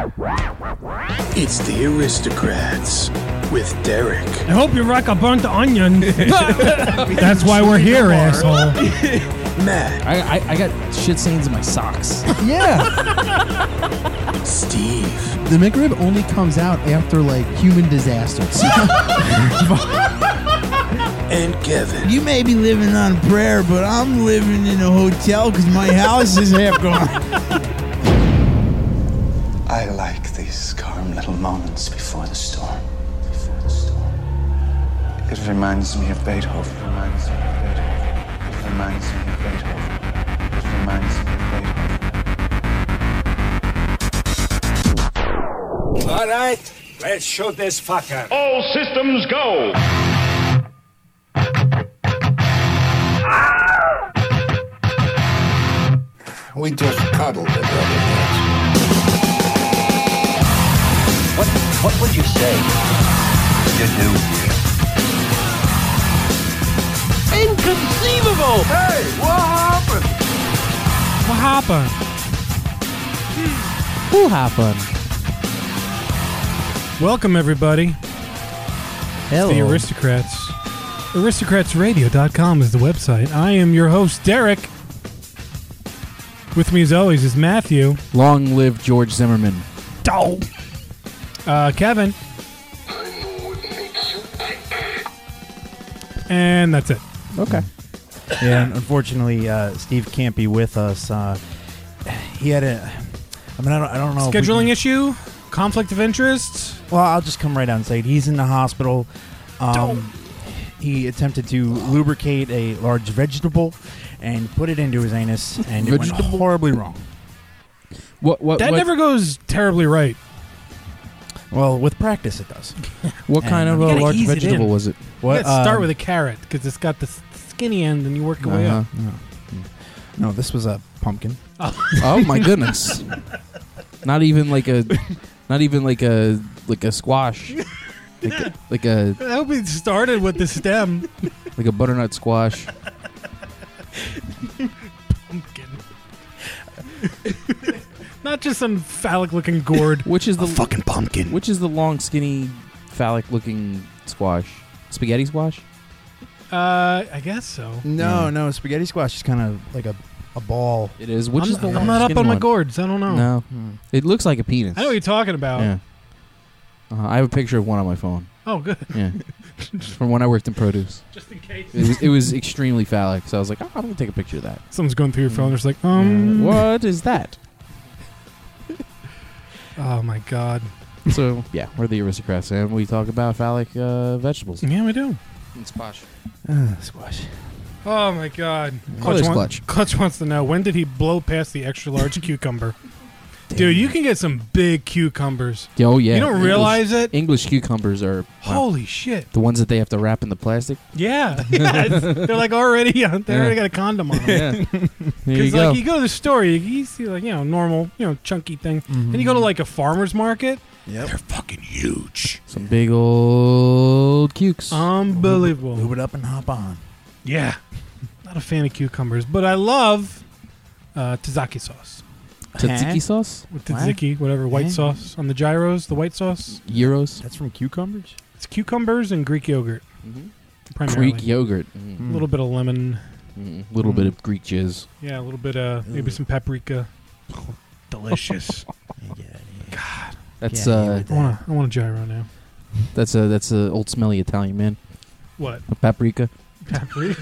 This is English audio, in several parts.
It's the Aristocrats with Derek. I hope you rock a burnt onion. That's why we're here, asshole. Matt. I got shit stains in my socks. Yeah. Steve. The McRib only comes out after, like, human disasters. And Kevin. You may be living on a prayer, but I'm living in a hotel because my house is half gone. I like these calm little moments before the storm. It reminds me of Beethoven. It reminds me of Beethoven. All right, let's shoot this fucker. All systems go. We just cuddled a little bit. What would you say you do here? Inconceivable! Hey, what happened? What happened? Who happened? Welcome, everybody. Hello. It's the Aristocrats. Aristocratsradio.com is the website. I am your host, Derek. With me, as always, is Matthew. Long live George Zimmerman. Kevin. And that's it. Okay. Yeah, unfortunately, Steve can't be with us. He had a... I mean, I don't know. Scheduling issue? Conflict of interest? Well, I'll just come right out and say it. He's in the hospital. He attempted to lubricate a large vegetable and put it into his anus, and it went horribly wrong. What Never goes terribly right. Well, with practice, it does. What kind of You a gotta large ease it vegetable in. was it? You gotta start with a carrot, because it's got the skinny end, and you work your way up. No, this was a pumpkin. Oh my goodness! Not even like a squash. Like a I hope it started with the stem. like a butternut squash. Pumpkin. Not just some phallic-looking gourd. Which is the Fucking pumpkin. Which is the long, skinny, phallic-looking squash? Spaghetti squash? I guess so. No, spaghetti squash is kind of like a ball. It is. Which is the I'm long, not up skinny on my one? gourds. I don't know. No, it looks like a penis. I know what you're talking about. Yeah. I have a picture of one on my phone. Oh, good. Yeah, from when I worked in produce. Just in case. It was extremely phallic, so I was like, I'm gonna take a picture of that. Someone's going through your phone. There's like, what is that? Oh my God. So yeah, we're the Aristocrats, and we talk about phallic vegetables. Yeah, we do. And squash. Squash. Oh my God. Clutch. Clutch wants to know, when did he blow past the extra large cucumber? Dude, you can get some big cucumbers. Oh yeah. You don't realize it? English cucumbers are Holy shit. the ones that they have to wrap in the plastic. Yeah. They're like already on. They already got a condom on them. Yeah. There you Because go. like you go to the store, you see like normal, chunky thing, and you go to like a farmer's market. Yep. They're fucking huge. Some big old cukes. Unbelievable. Lube it up and hop on. Yeah. Not a fan of cucumbers, but I love tzatziki sauce. Tzatziki sauce? With tzatziki, whatever, white Huh? sauce on the gyros, the white sauce. Gyros? That's from cucumbers? It's cucumbers and Greek yogurt. Primarily. Greek yogurt. A little bit of lemon. A little bit of Greek jizz. Yeah, a little bit of maybe some paprika. Delicious. God. That's I want a gyro now. that's a old smelly Italian man. What? A paprika. Paprika?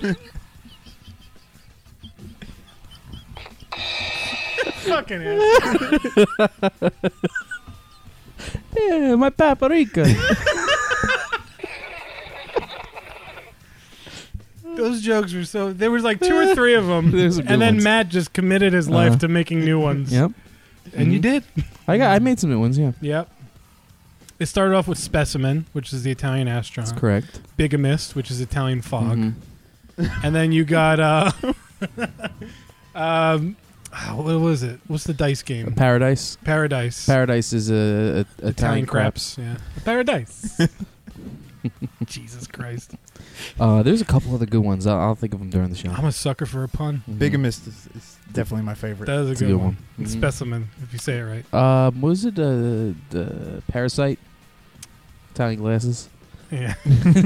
Fucking ass. Yeah, my paprika. Those jokes were so... There was like 2 or 3 of them. Those are good And then ones. Matt just committed his life to making new ones. Yep. And you did. I made some new ones, yeah. Yep. It started off with Specimen, which is the Italian astronaut. That's correct. Bigamist, which is Italian fog. Mhm. And then you got... what was it? What's the dice game? Paradise. Paradise. Paradise is a Italian craps. Yeah. Paradise. Jesus Christ. There's a couple other good ones. I'll think of them during the show. I'm a sucker for a pun. Bigamist is Definitely my favorite. That is a It's a good good one. one. Specimen, if you say it right. What was it? The Parasite? Italian glasses? Yeah.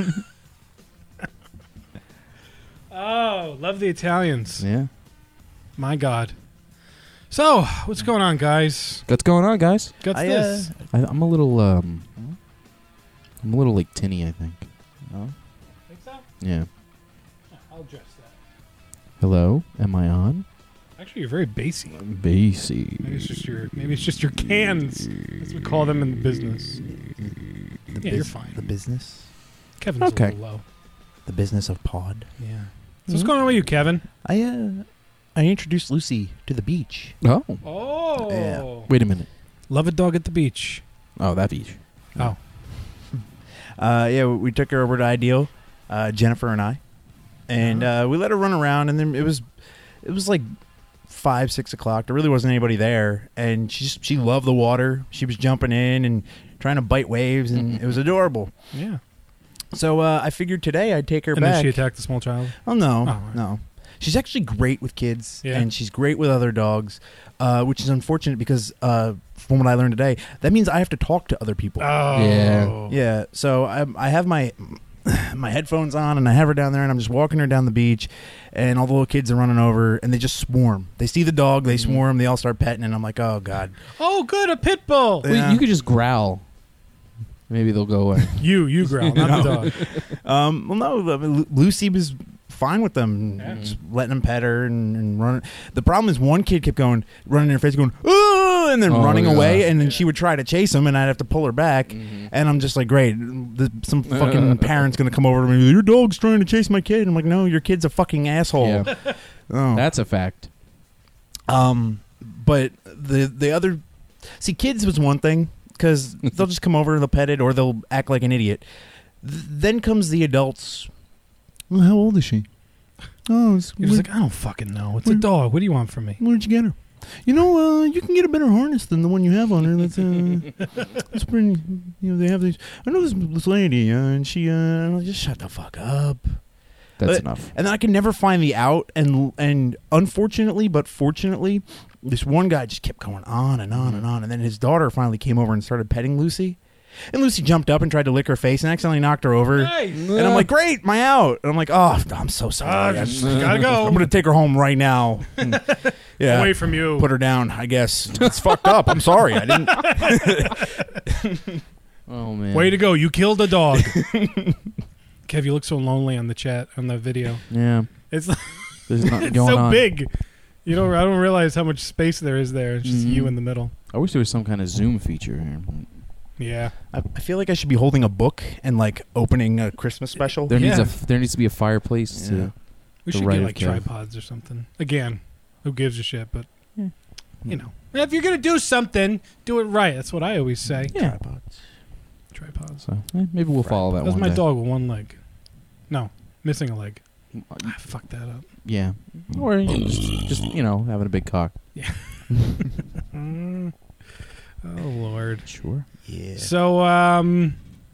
Oh, love the Italians. Yeah. My God. So, what's going on, guys? What's going on, guys? What's this? I'm a little, like tinny, I think. Think so? Yeah. I'll address that. Hello? Am I on? Actually, you're very bassy. Bassy. Maybe it's just your cans, as we call them in the business. Yeah, you're fine. The business. Kevin's Okay. a little low. The business of pod. Yeah. So what's going on with you, Kevin? I introduced Lucy to the beach. Oh. Oh. Yeah. Wait a minute. Love a dog at the beach. Oh, that beach. Oh. Yeah, we took her over to Ideal, Jennifer and I, and we let her run around. And then it was like 5, 6 o'clock. There really wasn't anybody there, and she loved the water. She was jumping in and trying to bite waves, and it was adorable. Yeah. So I figured today I'd take her And back. then she attacked the small child? Oh no, right. no. She's actually great with kids, Yeah. and she's great with other dogs, which is unfortunate because from what I learned today, that means I have to talk to other people. Oh. Yeah. Yeah, so I have my headphones on, and I have her down there, and I'm just walking her down the beach, and all the little kids are running over, and they just swarm. They see the dog, they swarm, they all start petting, and I'm like, oh, God. Oh, good, a pit bull. Yeah. Wait, you could just growl. Maybe they'll go away. You growl, not the dog. Well, no, Lucy was fine with them, Yeah. just letting them pet her and run. The problem is one kid kept running in her face, going, "Oh!" and then Oh, running yeah. away, and then she would try to chase him, and I'd have to pull her back. And I'm just like, great, some fucking parent's gonna come over to me. Your dog's trying to chase my kid. I'm like, no, your kid's a fucking asshole. Yeah. Oh. That's a fact. But the other, see, kids was one thing because they'll just come over, they'll pet it, or they'll act like an idiot. Then comes the adults. Well, how old is she? Oh, He was like, I don't fucking know. It's a dog. What do you want from me? where'd you get her? You know, you can get a better harness than the one you have on her. That's pretty. You know, they have these. I know this lady, and she. Just shut the fuck up. That's enough. And then I can never find the out. And unfortunately, but fortunately, this one guy just kept going on and on and on. And then his daughter finally came over and started petting Lucy. And Lucy jumped up and tried to lick her face and accidentally knocked her over. Nice. And I'm like, great, my out. And I'm like, oh, I'm so sorry. Gotta go. I'm going to take her home right now. And, yeah, Away from you. put her down, I guess. It's fucked up. I'm sorry. I didn't. Oh, man. Way to go. You killed a dog. Kev, you look so lonely on the chat, on the video. Yeah. It's, There's nothing it's going so on. big. I don't realize how much space there is there. It's just Mhm. you in the middle. I wish there was some kind of Zoom feature here. Yeah. I feel like I should be holding a book and like opening a Christmas special. There Yeah. needs to be a fireplace. Yeah. We The should right get of like Kev. tripods or something. Again, who gives a shit? But, you know. If you're going to do something, do it right. That's what I always say. Yeah. Tripods. So maybe we'll follow that That's one my day. dog with one leg. No, missing a leg. I fucked that up. Yeah. Or just having a big cock. Yeah. Oh, Lord. Sure. Yeah. So, I don't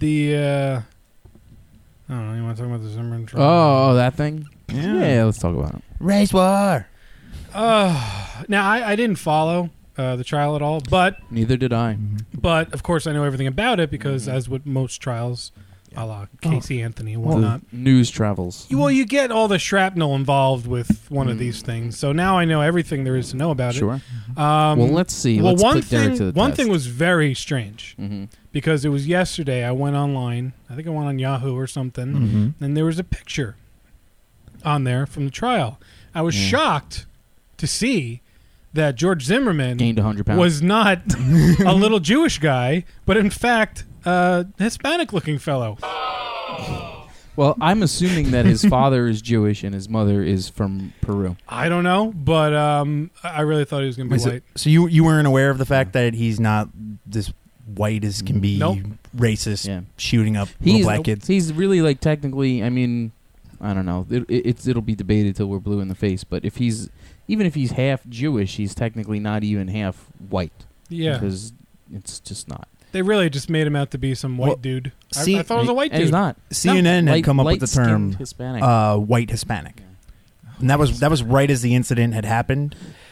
know. You want to talk about the Zimmerman trial? Oh, that thing? Yeah. Let's talk about it. Race war. Now, I didn't follow the trial at all, but Neither did I. of course, I know everything about it because, as with most trials, a la Casey Anthony and whatnot, The news travels. you get all the shrapnel involved with one of these things. So now I know everything there is to know about Sure. it. Well, let's see. Well, Let's one put Derek thing, to the one test. thing was very strange Mhm. because it was yesterday. I went online. I think I went on Yahoo or something, and there was a picture on there from the trial. I was shocked to see that George Zimmerman gained 100 pounds. was not a little Jewish guy, but in fact a Hispanic-looking fellow. Well, I'm assuming that his father is Jewish and his mother is from Peru. I don't know, but I really thought he was going to be white. So you weren't aware of the fact that he's not this white as can be, Nope. racist, Yeah. shooting up little black kids. He's really like technically. I mean, I don't know. It'll be debated till we're blue in the face. But even if he's half Jewish, he's technically not even half white. Yeah. Because it's just not. They really just made him out to be some white Well, dude. see- I thought it was a white And dude. he's not. CNN had come up with the term Hispanic. white Hispanic, and that was right as the incident had happened.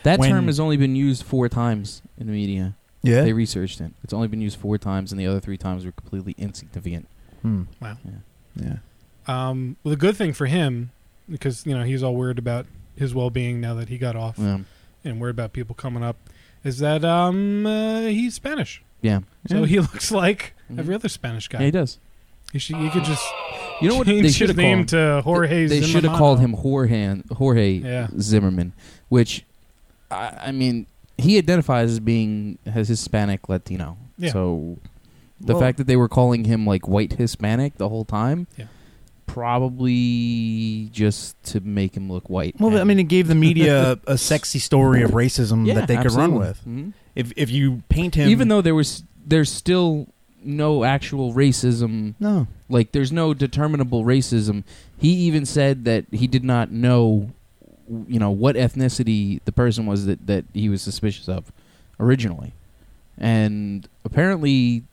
That when- term has only been used 4 times in the media. Yeah. They researched it. It's only been used 4 times, and the other 3 times were completely insignificant. Hmm. Wow. Yeah. Well, the good thing for him, because he's all worried about his well-being now that he got off, and worried about people coming up, is that he's Spanish. Yeah. So he looks like every other Spanish guy. Yeah, he does. He could just You know what? change They his should have name called to Jorge They should have Zimmermano. called him Jorge Zimmerman, which, I mean, he identifies as Hispanic Latino. Yeah. So the Well- fact that they were calling him like white Hispanic the whole time, Yeah. probably just to make him look white. Well, I mean, it gave the media a sexy story of racism Yeah, that they could run absolutely. with. Mhm. If you paint him, Even though there's still no actual racism. no, Like, there's no determinable racism. He even said that he did not know, what ethnicity the person was that he was suspicious of originally. And apparently,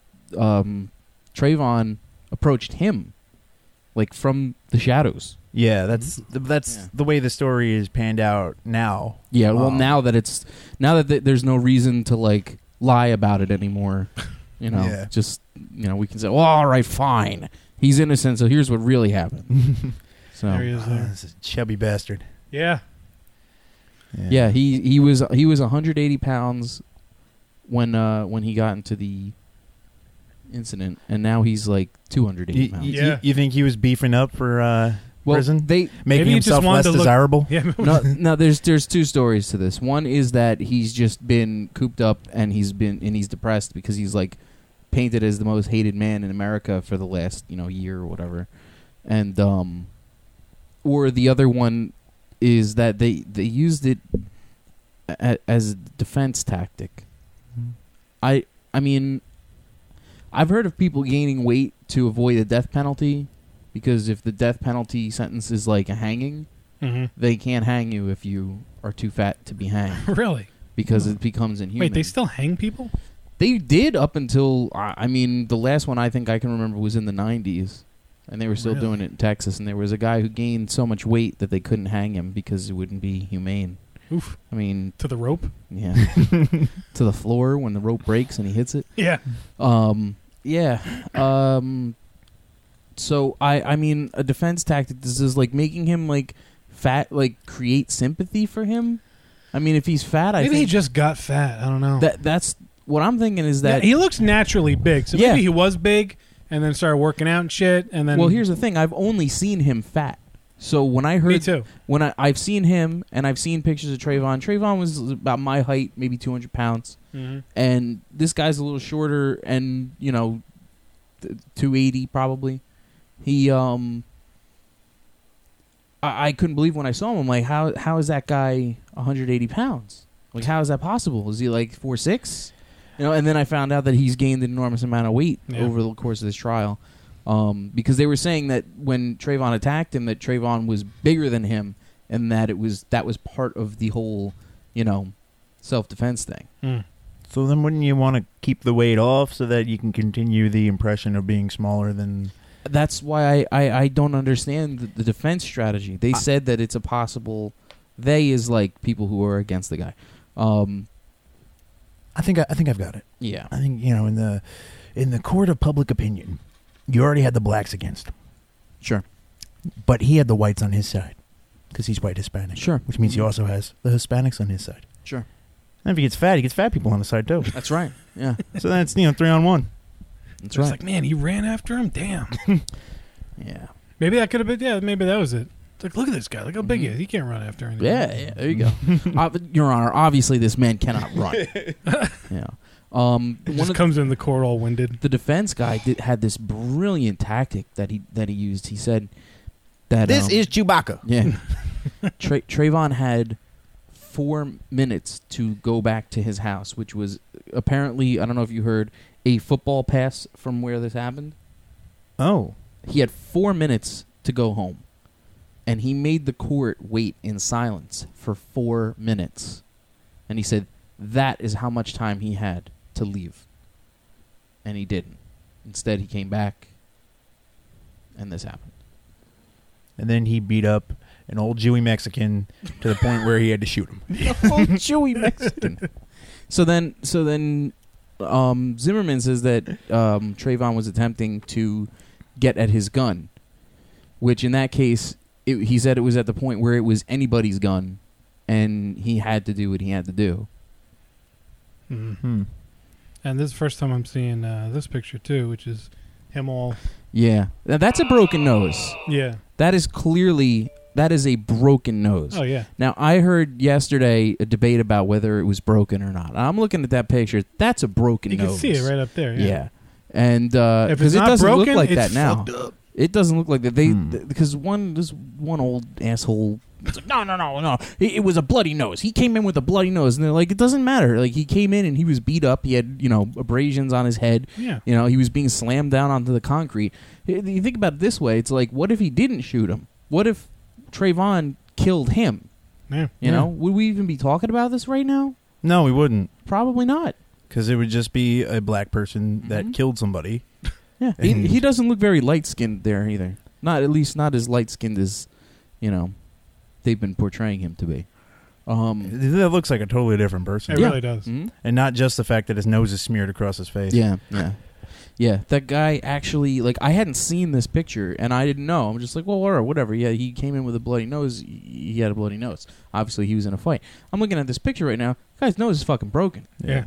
Trayvon approached him, like, from the shadows. yeah, that's the way the story is panned out now. Yeah, well, now that there's no reason to, like, lie about it anymore, Yeah. just, we can say, well, all right, fine. He's innocent, so here's what really happened. So, There he is there. This is a chubby bastard. Yeah. yeah, he was 180 pounds when he got into the incident, and now he's like 280 pounds. Yeah. You think he was beefing up for prison? They Making Maybe he just himself wanted less to look- desirable? Yeah. no, there's 2 stories to this. One is that he's just been cooped up and he's depressed because he's like painted as the most hated man in America for the last year or whatever, and or the other one is that they used it as a defense tactic. I mean, I've heard of people gaining weight to avoid the death penalty, because if the death penalty sentence is like a hanging, they can't hang you if you are too fat to be hanged. Really? Because it becomes inhuman. Wait, they still hang people? They did up until, the last one I think I can remember was in the 90s. And they were still doing it in Texas. And there was a guy who gained so much weight that they couldn't hang him because it wouldn't be humane. Oof. I mean... To the rope? Yeah. To the floor when the rope breaks and he hits it. Yeah. Yeah. So, I mean, a defense tactic, this is like making him, like, fat, like, create sympathy for him. I mean, if he's fat, I Maybe think... he just got fat. I don't know. That's... What I'm thinking is that... he looks naturally big. So Yeah. maybe he was big and then started working out and shit. And then Well, here's the thing. I've only seen him fat. So when I heard... Me too. When I've seen him, and I've seen pictures of Trayvon. Trayvon was about my height, maybe 200 pounds. Mhm. And this guy's a little shorter and, 280 probably. He, I couldn't believe when I saw him. I'm like, how is that guy 180 pounds? Like, how is that possible? Is he like 4'6"? And then I found out that he's gained an enormous amount of weight over the course of this trial. Because they were saying that when Trayvon attacked him, that Trayvon was bigger than him, and that that was part of the whole, self-defense thing. Mm. So then wouldn't you want to keep the weight off so that you can continue the impression of being smaller than... That's why I don't understand the defense strategy. They said that it's a possible... They is like people who are against the guy. I think I've got it. Yeah. I think, in the court of public opinion, you already had the blacks against him. Sure. But he had the whites on his side because he's white Hispanic. Sure. Which means he also has the Hispanics on his side. Sure. And if he gets fat people on the side too. That's right. Yeah. So then it's 3-on-1. That's It's right. like, man, he ran after him? Damn. Yeah. Maybe that could have been, maybe that was it. It's like, look at this guy. Look how big he is. He can't run after anything. Yeah, there you go. Your Honor, obviously this man cannot run. Yeah. He just comes in the court all winded. The defense guy had this brilliant tactic that he used. He said that This is Chewbacca. Yeah. Trayvon had 4 minutes to go back to his house, which was apparently, I don't know if you heard, a football pass from where this happened. Oh. He had 4 minutes to go home. And he made the court wait in silence for 4 minutes. And he said that is how much time he had to leave. And he didn't. Instead, he came back, and this happened. And then he beat up an old Jewy Mexican to the point where he had to shoot him. Old Jewy Mexican. So then, Zimmerman says that Trayvon was attempting to get at his gun, which in that case, he said it was at the point where it was anybody's gun, and he had to do what he had to do. Mm-hmm. And this is the first time I'm seeing this picture too, which is him all. Yeah, now, that's a broken nose. Yeah, that is a broken nose. Oh yeah. Now I heard yesterday a debate about whether it was broken or not. I'm looking at that picture. That's a broken nose. You can see it right up there. Yeah. And if it's it not doesn't broken, look like it's that now. fucked up. It doesn't look like that. Because there's one old asshole. It's like, no. It was a bloody nose. He came in with a bloody nose, and they're like, it doesn't matter. Like he came in and he was beat up. He had abrasions on his head. Yeah. He was being slammed down onto the concrete. You think about it this way. It's like, what if he didn't shoot him? What if Trayvon killed him? Yeah. You know, would we even be talking about this right now? No, we wouldn't. Probably not. Because it would just be a black person that killed somebody. Yeah, he doesn't look very light-skinned there either. At least not as light-skinned as, they've been portraying him to be. That looks like a totally different person. It really does. Mm-hmm. And not just the fact that his nose is smeared across his face. Yeah, that guy actually, I hadn't seen this picture, and I didn't know. I'm just like, well, whatever. Yeah, he came in with a bloody nose. He had a bloody nose. Obviously, he was in a fight. I'm looking at this picture right now. The guy's nose is fucking broken. Yeah.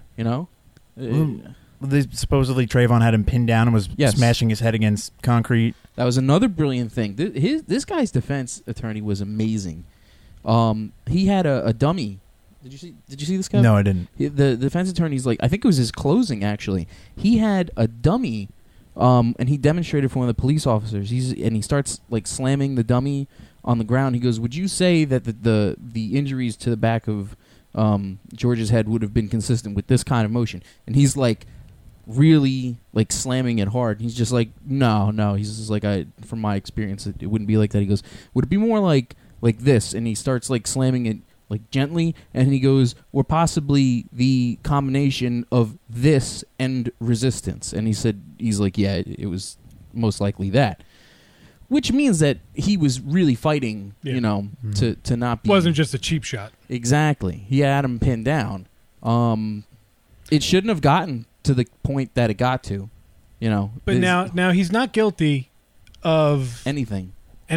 Supposedly Trayvon had him pinned down and was smashing his head against concrete. That was another brilliant thing. This guy's defense attorney was amazing. He had a dummy. Did you see this guy? No, I didn't. The defense attorney's I think it was his closing actually. He had a dummy, and he demonstrated for one of the police officers. He starts slamming the dummy on the ground. He goes, "Would you say that the injuries to the back of George's head would have been consistent with this kind of motion?" And he's really slamming it hard. He's just no. He's just from my experience, it wouldn't be like that. He goes, "Would it be more like this?" And he starts slamming it gently, and he goes, "Or possibly the combination of this and resistance." And he's like, "Yeah, it was most likely that." Which means that he was really fighting, to not be. Wasn't just a cheap shot. Exactly. He had him pinned down. It shouldn't have gotten to the point that it got to, But now he's not guilty of anything.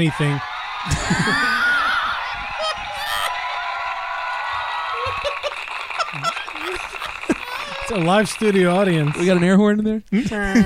It's a live studio audience. We got an air horn in there?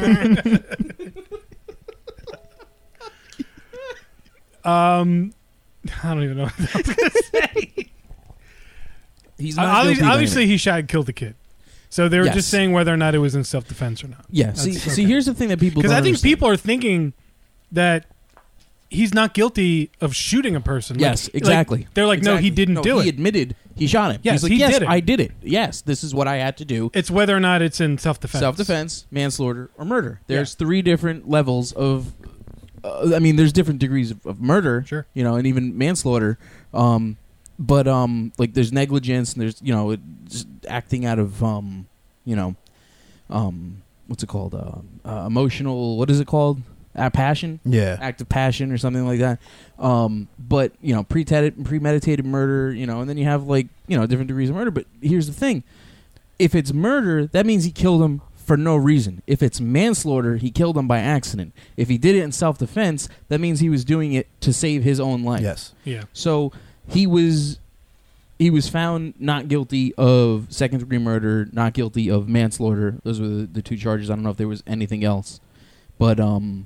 I don't even know what I was going to say. He's not guilty obviously he shot and killed the kid. So they were just saying whether or not it was in self-defense or not. Yeah. See, here's the thing that people don't because I think understand. people are thinking that he's not guilty of shooting a person. Yes, exactly. They're like, no, he didn't do it. He admitted he shot him. Yes, He's he yes, did it. I did it. Yes, this is what I had to do. It's whether or not it's in self-defense. Self-defense, manslaughter, or murder. There's 3 different levels of... there's different degrees of murder. Sure. And even manslaughter. But there's negligence, and there's, just acting out of, what's it called? Emotional... What is it called? Passion? Yeah. Act of passion or something like that. But, premeditated murder, and then you have, different degrees of murder. But here's the thing. If it's murder, that means he killed him for no reason. If it's manslaughter, he killed him by accident. If he did it in self-defense, that means he was doing it to save his own life. Yes. Yeah. So he was found not guilty of second-degree murder, not guilty of manslaughter. Those were the 2 charges. I don't know if there was anything else. But,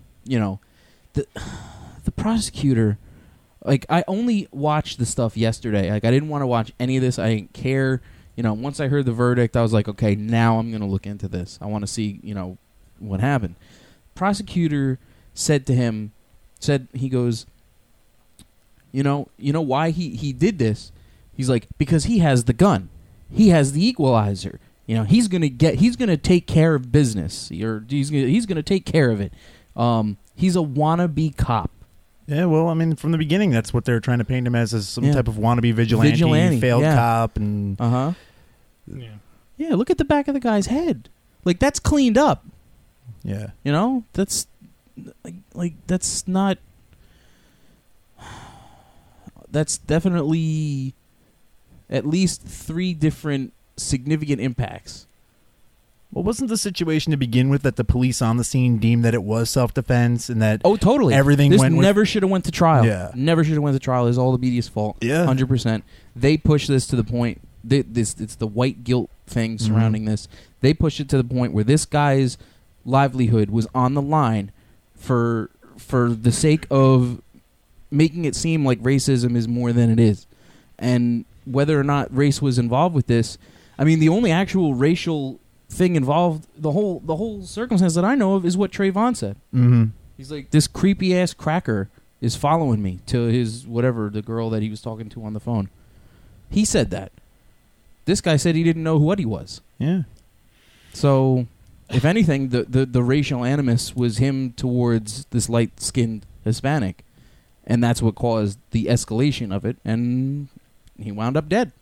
the prosecutor, I only watched the stuff yesterday. I didn't want to watch any of this. I didn't care. Once I heard the verdict, I was like, okay, now I'm going to look into this. I want to see, what happened. Prosecutor said to him, he goes, you know why he did this? He's like, because he has the gun. He has the equalizer. He's gonna take care of business. He's gonna take care of it. He's a wannabe cop. Yeah, well, I mean, from the beginning, that's what they're trying to paint him as some type of wannabe vigilante, failed cop, and yeah. Look at the back of the guy's head. That's cleaned up. Yeah, that's that's not. that's definitely at least 3 different significant impacts. Well, wasn't the situation to begin with that the police on the scene deemed that it was self-defense and that Totally. everything this went with... never should have went to trial. Yeah. Never should have went to trial. It's all the media's fault. Yeah. 100%. They pushed this to the point. It's the white guilt thing surrounding this. They pushed it to the point where this guy's livelihood was on the line for the sake of making it seem like racism is more than it is. And whether or not race was involved with this, I mean, the only actual racial thing involved, the whole circumstance that I know of is what Trayvon said. Mm-hmm. He's like, this creepy ass cracker is following me to his whatever, the girl that he was talking to on the phone. He said that. This guy said he didn't know what he was. Yeah. So, if anything, the racial animus was him towards this light-skinned Hispanic, and that's what caused the escalation of it, and he wound up dead.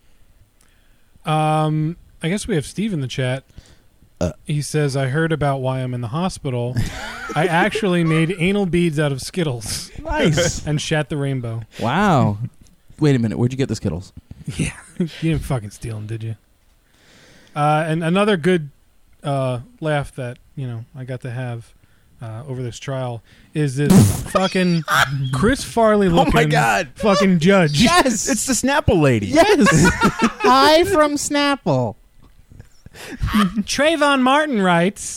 I guess we have Steve in the chat. He says, I heard about why I'm in the hospital. I actually made anal beads out of Skittles. Nice. And shat the rainbow. Wow. Wait a minute. Where'd you get the Skittles? Yeah. You didn't fucking steal them, did you? And another good laugh that, I got to have over this trial is this fucking Chris Farley looking Oh my God. fucking judge. Yes. It's the Snapple lady. Yes. Hi from Snapple. Trayvon Martin writes.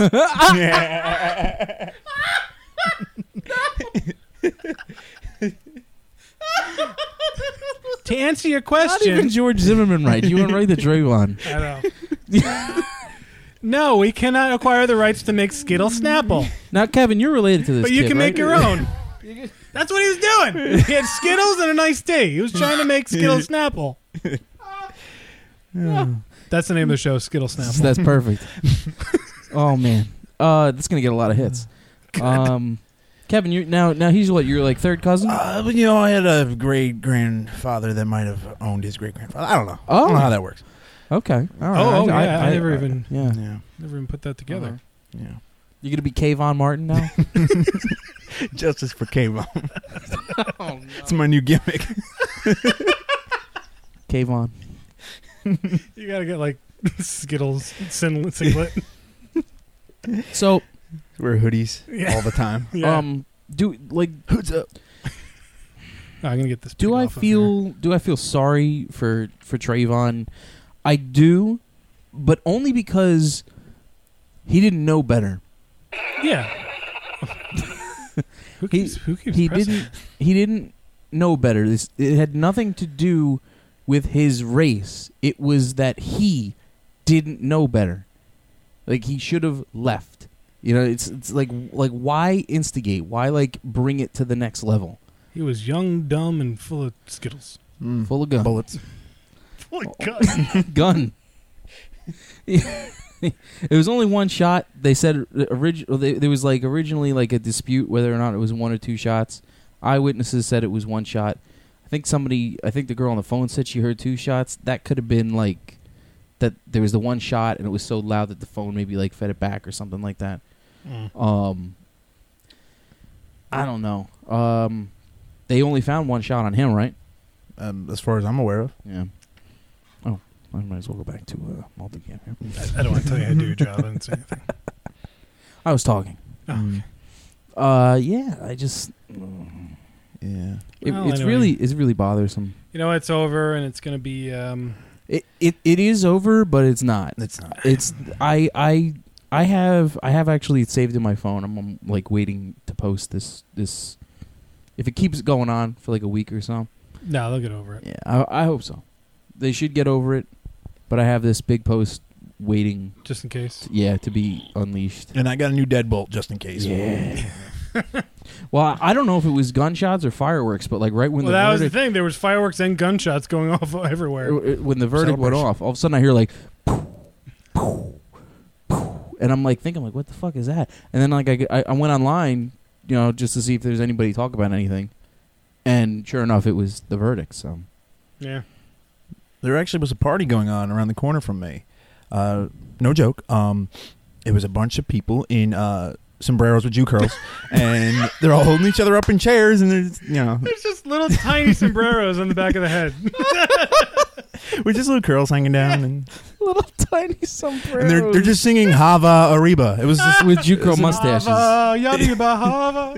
To answer your Not even question, George Zimmerman right. You went right to Trayvon. I know. No, we cannot acquire the rights to make Skittle Snapple, Now, Kevin, you're related to this but you kid, can right? make your own. That's what he was doing. He had Skittles and a nice tea. He was trying to make Skittle Snapple. That's the name of the show, Skittle Snapple. That's perfect. Oh man, that's gonna get a lot of hits. Kevin, you now he's what? You're like third cousin? I had a great grandfather that might have owned his great grandfather. I don't know. I don't know how that works. Okay. All right. I never even Yeah. never even put that together. Yeah. You gonna be Kayvon Martin now? Justice for K-Bomb. It's my new gimmick. Kayvon. You gotta get like Skittles singlet. So Wear hoodies all the time. Yeah. Hoods up. I'm gonna get this. do pig I off of here. feel sorry for Trayvon? I do, but only because he didn't know better. Yeah. Who keeps He pressing? didn't know better. It had nothing to do with his race. It was that he didn't know better. Like he should have left. It's like why instigate? Why bring it to the next level? He was young, dumb, and full of Skittles. Full of gun. Bullets. Full of guns. Gun. It was only one shot. They said there was originally a dispute whether or not it was 1 or 2 shots. Eyewitnesses said it was 1 shot. I think the girl on the phone said she heard 2 shots. That could have been that there was the 1 shot and it was so loud that the phone maybe fed it back or something like that. I don't know. They only found 1 shot on him, right? As far as I'm aware of. Yeah. Oh, I might as well go back to multicam here. I don't want to tell you how to do your job. I didn't say anything. I was talking. Oh, okay. Yeah, I just... Yeah. It's anyway. really bothersome. It's over, and it's going to be... It is over, but it's not. It's not. It's I have actually saved in my phone. I'm waiting to post this. If it keeps going on for a week or so. No, they'll get over it. Yeah, I hope so. They should get over it. But I have this big post waiting. Just in case. To be unleashed. And I got a new deadbolt just in case. Yeah. Well, I don't know if it was gunshots or fireworks, but right when that was the thing. There was fireworks and gunshots going off everywhere. When the verdict went off, all of a sudden I hear poof, poof, poof, and I'm thinking what the fuck is that? And then I went online, just to see if there's anybody talk about anything, and sure enough, it was the verdict. So yeah, there actually was a party going on around the corner from me. No joke. It was a bunch of people in sombreros with Jew curls, and they're all holding each other up in chairs, and there's There's just little tiny sombreros on the back of the head. with just little curls hanging down, and Little tiny sombreros. and they're just singing Hava Arriba. It was just with Jew curl mustaches. Hava, yadiba, hava.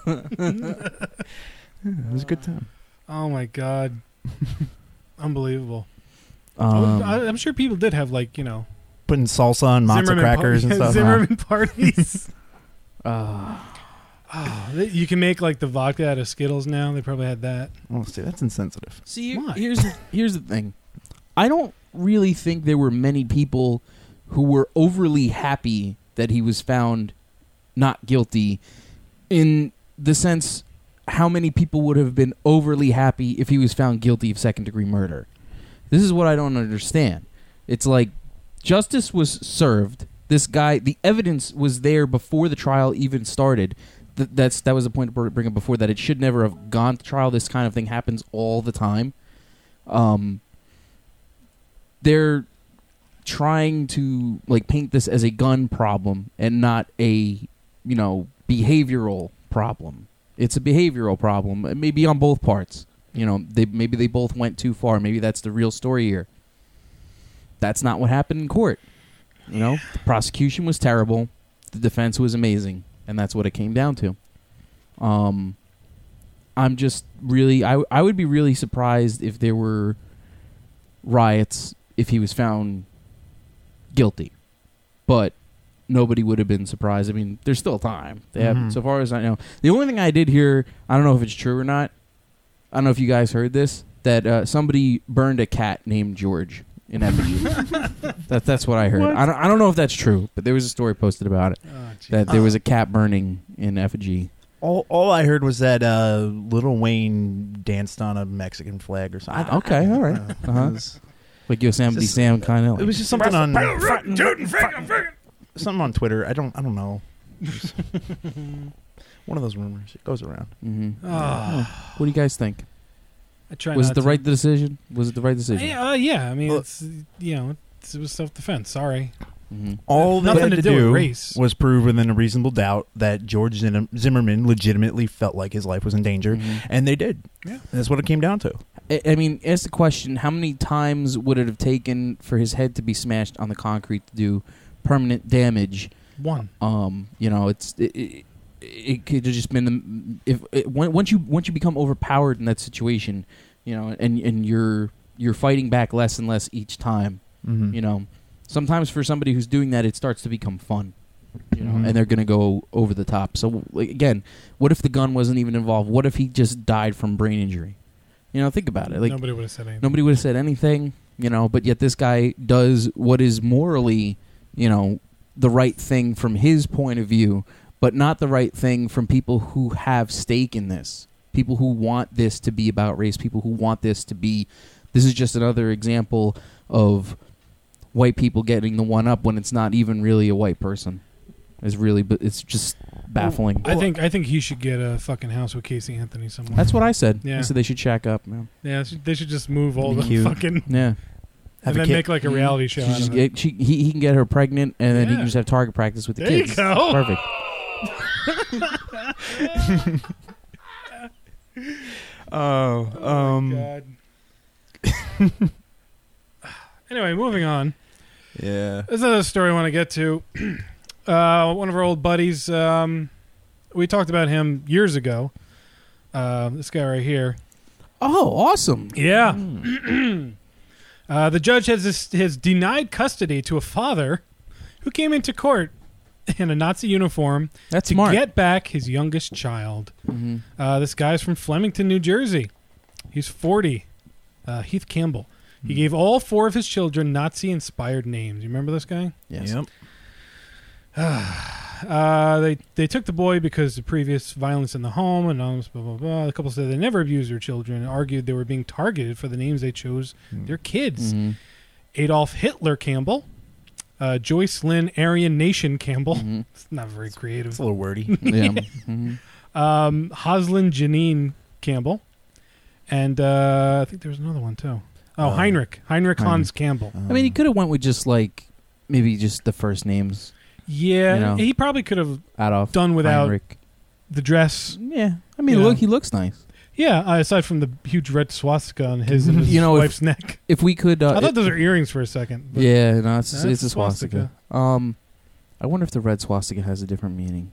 it was a good time. Oh my god, unbelievable! Um, I'm sure people did have Putting salsa on matzo Zimmerman crackers and stuff. Zimmerman parties. uh, You can make the vodka out of Skittles now. They probably had that. Oh, see, that's insensitive. See, Why? here's the thing. I don't really think there were many people who were overly happy that he was found not guilty, in the sense how many people would have been overly happy if he was found guilty of second-degree murder. This is what I don't understand. It's like justice was served. This guy, the evidence was there before the trial even started. That was the point to bring up before, that it should never have gone to trial. This kind of thing happens all the time. They're trying to paint this as a gun problem and not a behavioral problem. It's a behavioral problem, maybe on both parts. Maybe they both went too far. Maybe that's the real story here. That's not what happened in court. The prosecution was terrible. The defense was amazing. And that's what it came down to. I'm just really... I would be really surprised if there were riots if he was found guilty. But nobody would have been surprised. I mean, there's still time. They have, so far as I know. The only thing I did hear, I don't know if it's true or not, I don't know if you guys heard this, that somebody burned a cat named George in effigy. That's what I heard. What? I don't know if that's true, but there was a story posted about it, that there was a cat burning in effigy. All I heard was that Lil Wayne danced on a Mexican flag or something. Okay, all right. Like Yosemite Sam kind of. It was just something on something on Twitter. I don't know. One of those rumors. It goes around. Mm-hmm. What do you guys think? I try. Was not it the to. right decision? Was it the right decision? Yeah. I mean, Well, it was self-defense. Sorry. Mm-hmm. All they Nothing had to to do with do race. was prove within a reasonable doubt that George Zimmerman legitimately felt like his life was in danger, and they did. Yeah. And that's what it came down to. I mean, ask the question: how many times would it have taken for his head to be smashed on the concrete to do permanent damage? One. It could have just been once you become overpowered in that situation, and you're fighting back less and less each time. Mm-hmm. Sometimes for somebody who's doing that, it starts to become fun. And they're going to go over the top. So again, what if the gun wasn't even involved? What if he just died from brain injury? Think about it. Nobody would have said anything. Nobody would have said anything. But yet this guy does what is morally, the right thing from his point of view, but not the right thing from people who have stake in this. People who want this to be about race. People who want this to be... This is just another example of white people getting the one up when it's not even really a white person. It's just baffling. I think he should get a fucking house with Casey Anthony somewhere. That's what I said. Yeah. I said they should shack up, man. Yeah, they should just move all the Cute. fucking... Yeah. And then make like a reality show out of it. He can get her pregnant, and then he Yeah. can just have target practice with the There kids. you go. Perfect. God. Anyway, moving on. Yeah. There's another story I want to get to. One of our old buddies, we talked about him years ago. This guy right here. Oh, awesome. Yeah. The judge has denied custody to a father who came into court in a Nazi uniform That's to smart. get back his youngest child. This guy's from Flemington, New Jersey. He's 40. Heath Campbell. He gave all 4 of his children Nazi-inspired names. You remember this guy? Yes. Yep. They took the boy because of previous violence in the home and blah, blah, blah. The couple said they never abused their children and argued they were being targeted for the names they chose their kids. Adolf Hitler Campbell, Joyce Lynn Aryan Nation Campbell. It's not very creative. It's a little wordy. Yeah. Hoslin Janine Campbell. And I think there was another one too. Heinrich Hans Campbell. I mean, he could have went with just maybe just the first names. Yeah, You know. he probably could have Adolf done without Heinrich. the dress. Yeah, I mean, You know. he looks nice. Yeah, aside from the huge red swastika on his and his You know, wife's neck. If we could, I thought those were earrings for a second. But yeah, no, it's That's a swastika. I wonder if the red swastika has a different meaning.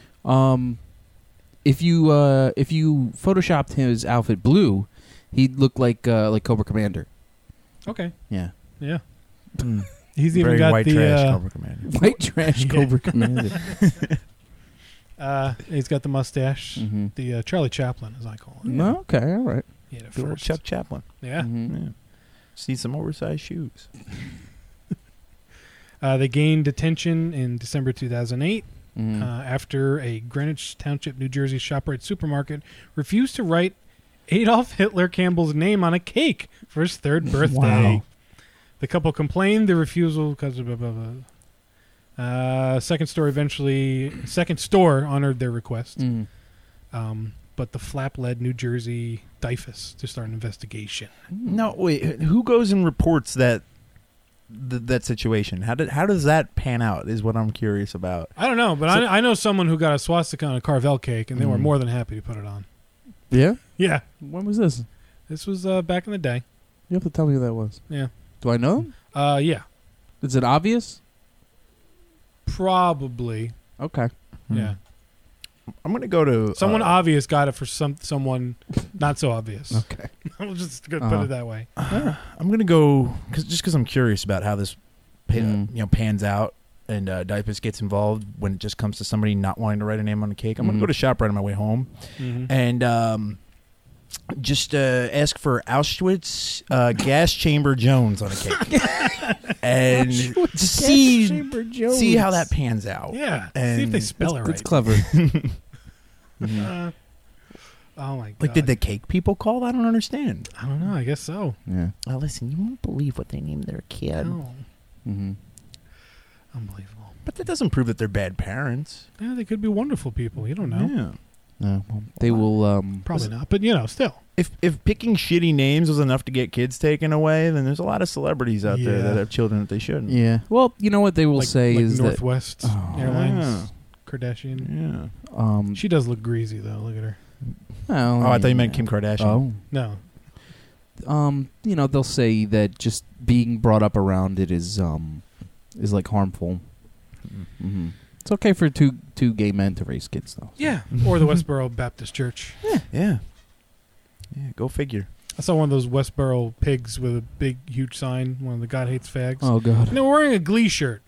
If you photoshopped his outfit blue, he'd look like Cobra Commander. Okay. Yeah. Yeah. Mm. He's even Very got white the trash Cobra Commander. White trash Yeah. Cobra Commander. He's got the mustache. Mhm. The Charlie Chaplin, as I call it. No, okay, all right. He had it Good old first. Chuck Chaplin. Yeah. Mhm. Yeah. See some oversized shoes. They gained attention in December 2008 Mhm. after a Greenwich Township, New Jersey ShopRite supermarket refused to write Adolf Hitler Campbell's name on a cake for his 3rd birthday. Wow. The couple complained the refusal because of blah, blah, blah. Second store honored their request. Mhm. But the flap led New Jersey DYFS to start an investigation. No, wait. Who goes and reports that situation? How does that pan out? Is what I'm curious about. I don't know, but I know someone who got a swastika on a Carvel cake, and they were more than happy to put it on. Yeah? Yeah. When was this? This was back in the day. You have to tell me who that was. Yeah. Do I know him? Yeah. Is it obvious? Probably. Okay. Yeah. I'm gonna go to Someone obvious got it for someone not so obvious. Okay. I'm just gonna put it that way. I'm gonna go because I'm curious about how this pans out, and DYFS gets involved when it just comes to somebody not wanting to write a name on a cake. I'm gonna go to ShopRite on my way home, and just ask for Auschwitz gas chamber Jones on a cake, and see how that pans out. Yeah. And See if they spell it right. That's clever. Oh my god. Like, did the cake people call? I don't understand. I don't know. I guess so. Yeah. Well, listen, you won't believe what they named their kid. No. Mm-hmm. Unbelievable. But that doesn't prove that they're bad parents. Yeah, they could be wonderful people. You don't know. Yeah. No, well, they will. Probably not. But still. If picking shitty names was enough to get kids taken away, then there's a lot of celebrities out there that have children that they shouldn't. Yeah. Well, you know what they will like say is Northwest that Airlines, Kardashian. Yeah. She does look greasy though. Look at her. Oh, I thought you meant Kim Kardashian. Oh. No. They'll say that just being brought up around it is like harmful. Mm-hmm. It's okay for two gay men to raise kids, though. Yeah. Or the Westboro Baptist Church. Yeah. Yeah, go figure. I saw one of those Westboro pigs with a big, huge sign. One of the God Hates Fags. Oh, God. No, wearing a Glee shirt.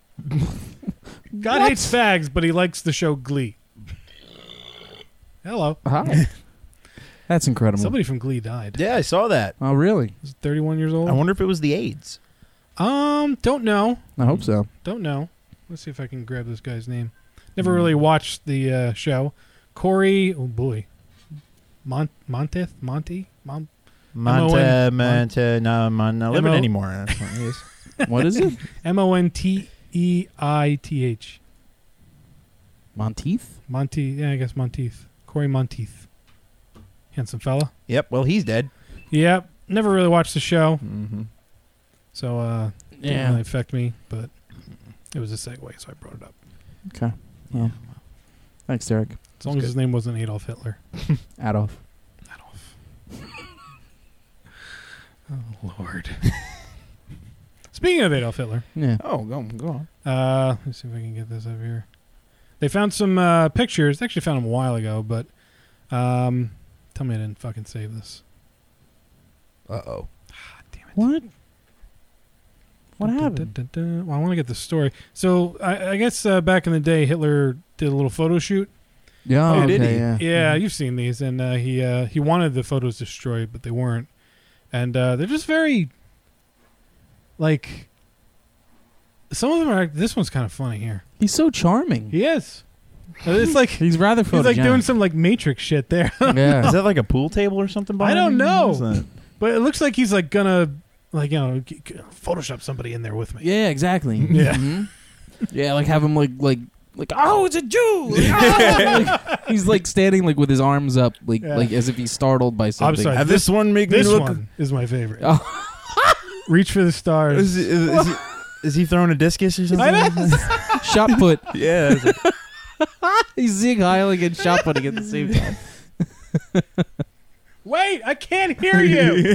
God hates fags, but he likes the show Glee. Hello. Hi. That's incredible. Somebody from Glee died. Yeah, I saw that. Oh, really? He's 31 years old. I wonder if it was the AIDS. Don't know. I hope so. Don't know. Let's see if I can grab this guy's name. Never really watched the show. Corey, oh boy. Monty? No, living anymore. What is it? Monteith. Monteith? Yeah, I guess Monteith. Corey Monteith. Handsome fella. Yep, well, he's dead. Yep. Never really watched the show. Mm-hmm. So, didn't really affect me, but it was a segue, so I brought it up. Okay. Well, thanks, Derek. As long as his name wasn't Adolf Hitler. Adolf. Oh, Lord. Speaking of Adolf Hitler. Yeah. Oh, go on. Let's see if I can get this up here. They found some pictures. They actually found them a while ago, but tell me I didn't fucking save this. Uh-oh. Damn it. What? What happened? Well, I want to get the story. So I guess back in the day, Hitler did a little photo shoot. Yeah, Oh, okay, did he? yeah. Yeah, you've seen these, and he wanted the photos destroyed, but they weren't. And they're just very, like, some of them are. This one's kind of funny here. He's so charming. He is. It's like He's rather photogenic. he's like doing some like Matrix shit there. Yeah. Is that like a pool table or something? I don't know. What is that? But it looks like he's like gonna Photoshop somebody in there with me. Yeah, exactly. Yeah. Mhm. Yeah, like have him like oh, it's a Jew. Like, oh! Like, he's like standing like with his arms up, like as if he's startled by something. I'm sorry. Have this one make me This look. one is my favorite. Oh. Reach for the stars. Is he throwing a discus or something? Shot put. Yeah. He's Zeke Heiling and shot putting at the same time. Wait, I can't hear you.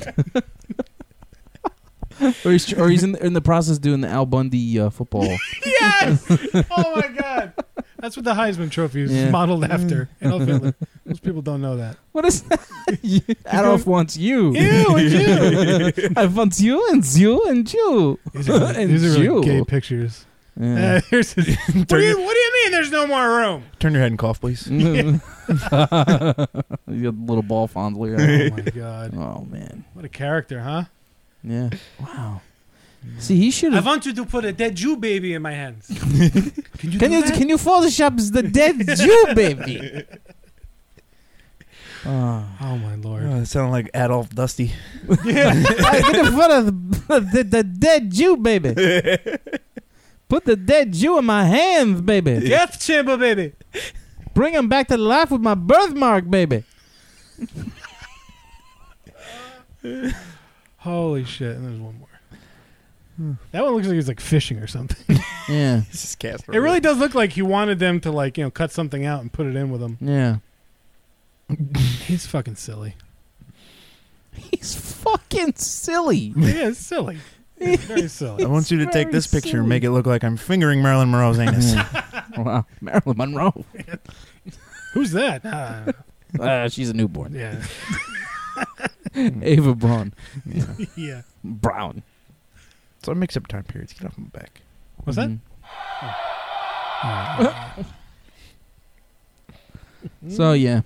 Or he's in the process doing the Al Bundy football. Yes. Oh my God. That's what the Heisman Trophy is modeled after. Adolf Hitler. Most people don't know that. What is that? Adolf wants you. You and you. I want you and you and you. These are really gay pictures. Yeah. What do you mean there's no more room? Turn your head and cough, please. You got a little ball fondler. Oh my God. Oh man. What a character, huh? Yeah. Wow. See, he should I have. want you to put a dead Jew baby in my hands. Can you Photoshop the dead Jew baby? Oh my Lord. It sounded like Adolf Dusty. Get in front of the dead Jew baby. Put the dead Jew in my hands, baby. Death chamber, baby. Bring him back to life with my birthmark, baby. Holy shit. And there's one more. That one looks like he's like fishing or something. Yeah. This is Casper. It really does look like he wanted them to cut something out and put it in with him. Yeah. He's fucking silly. He's fucking silly. Yeah, it's silly. It's very silly. I want you to take this picture and make it look like I'm fingering Marilyn Monroe's anus. Wow. Marilyn Monroe. Who's that? She's a newborn. Yeah. Ava Braun. Yeah. Brown. So I mix up time periods. Get off my back. What's that? So yeah.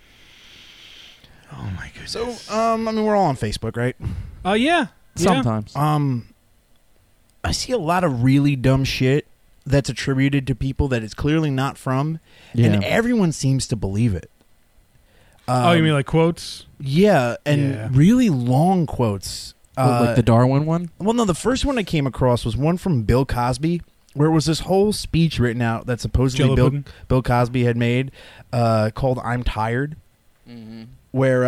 Oh my goodness. So I mean, we're all on Facebook, right? Oh yeah. Sometimes. I see a lot of really dumb shit that's attributed to people that it's clearly not from, and everyone seems to believe it. Oh, you mean like quotes? Yeah, and really long quotes. Like the Darwin one? Well, no, the first one I came across was one from Bill Cosby, where it was this whole speech written out that supposedly Bill Cosby had made called I'm Tired, where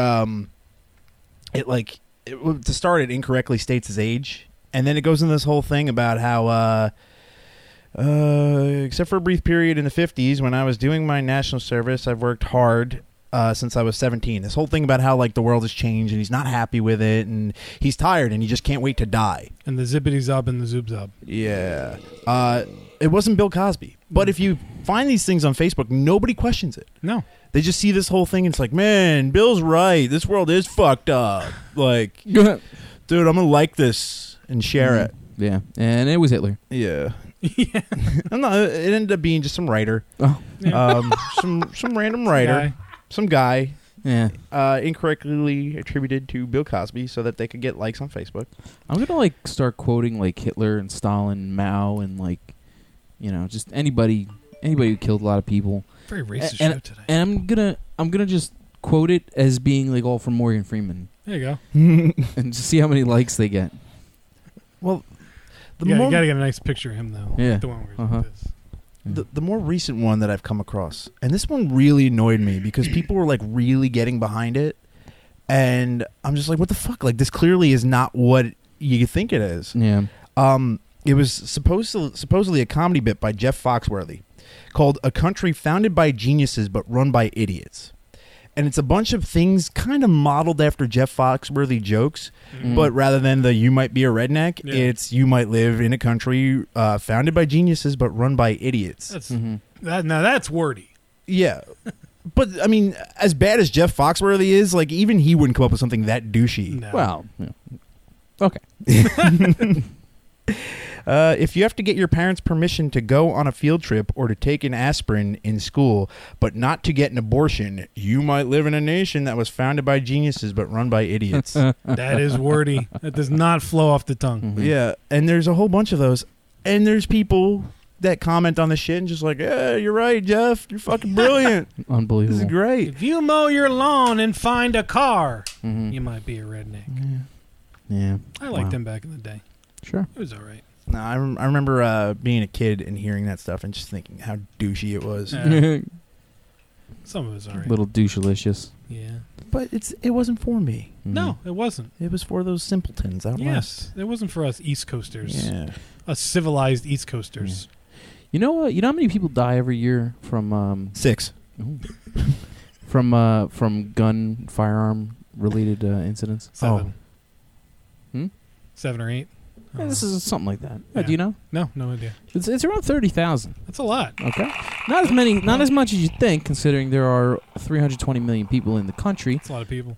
to start, it incorrectly states his age, and then it goes into this whole thing about how except for a brief period in the 50s when I was doing my national service, I've worked hard since I was 17. This whole thing about how the world has changed and he's not happy with it and he's tired and he just can't wait to die. And the zippity zub and the zoob zub. Yeah. It wasn't Bill Cosby. But if you find these things on Facebook, nobody questions it. No. They just see this whole thing and it's like, man, Bill's right. This world is fucked up. Like, dude, I'm going to like this and share it. Yeah. And it was Hitler. Yeah. Yeah. It ended up being just some writer. Oh. Yeah. Some random writer. Some guy. Yeah. Incorrectly attributed to Bill Cosby so that they could get likes on Facebook. I'm going to start quoting Hitler and Stalin and Mao and just anybody who killed a lot of people. Very racist show today. And I'm gonna just quote it as being all from Morgan Freeman. There you go. And just see how many likes they get. Well, you gotta get a nice picture of him though. Yeah. The one where the more recent one that I've come across, and this one really annoyed me because people were really getting behind it, and I'm just like, what the fuck? This clearly is not what you think it is. Yeah. It was supposedly a comedy bit by Jeff Foxworthy called "A Country Founded by Geniuses but Run by Idiots." And it's a bunch of things kind of modeled after Jeff Foxworthy jokes, but rather than the "you might be a redneck," it's "you might live in a country founded by geniuses but run by idiots." That's now that's wordy. Yeah. But, I mean, as bad as Jeff Foxworthy is, even he wouldn't come up with something that douchey. No. Well, okay. If you have to get your parents' permission to go on a field trip or to take an aspirin in school, but not to get an abortion, you might live in a nation that was founded by geniuses but run by idiots. That is wordy. That does not flow off the tongue. Yeah, and there's a whole bunch of those. And there's people that comment on the shit and just yeah, you're right, Jeff. You're fucking brilliant. Unbelievable. This is great. If you mow your lawn and find a car, you might be a redneck. Yeah. I liked him back in the day. Sure. It was all right. No, I remember being a kid and hearing that stuff and just thinking how douchey it was. Some of it was all right. Little douchelicious. Yeah. But it wasn't for me. No, it wasn't. It was for those simpletons out west. Yes. It wasn't for us East Coasters. Yeah. Us civilized East Coasters. You know how many people die every year from 6. from gun firearm related incidents? 7. 7 or 8. Yeah, this is something like that. Yeah. Do you know? No idea. It's around 30,000. That's a lot. Okay, not as much as you think, considering there are 320 million people in the country. That's a lot of people.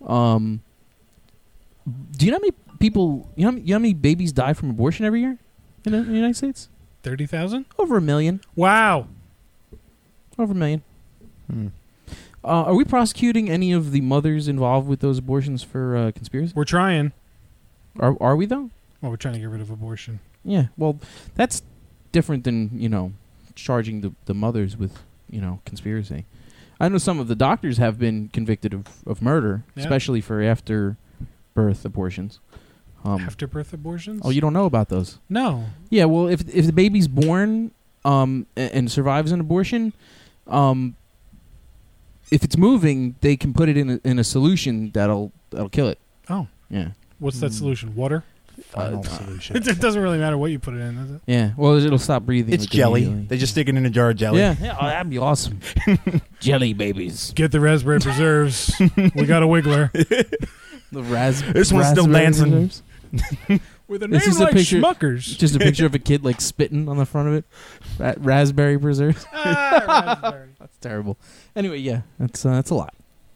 Do you know how many people? You know how many babies die from abortion every year in the United States? 30,000? Over 1 million. Wow. Over 1 million. Are we prosecuting any of the mothers involved with those abortions for conspiracy? We're trying. Are we though? Well, we're trying to get rid of abortion. Yeah. Well, that's different than charging the mothers with conspiracy. I know some of the doctors have been convicted of murder, especially for after birth abortions. After-birth abortions? Oh, you don't know about those? No. Yeah, well, if the baby's born and survives an abortion, if it's moving, they can put it in a solution that'll kill it. Oh. Yeah. What's that solution? Water? Final solution. It doesn't really matter what you put it in, does it? Yeah. Well, it'll stop breathing. It's jelly. They just stick it in a jar of jelly. Yeah. Oh, that'd be awesome. Jelly babies. Get the raspberry preserves. We got a wiggler. This one's still dancing. With a name like Schmuckers. Just a picture of a kid like spitting on the front of it. Raspberry preserves. Raspberry. That's terrible. Anyway, yeah, that's a lot.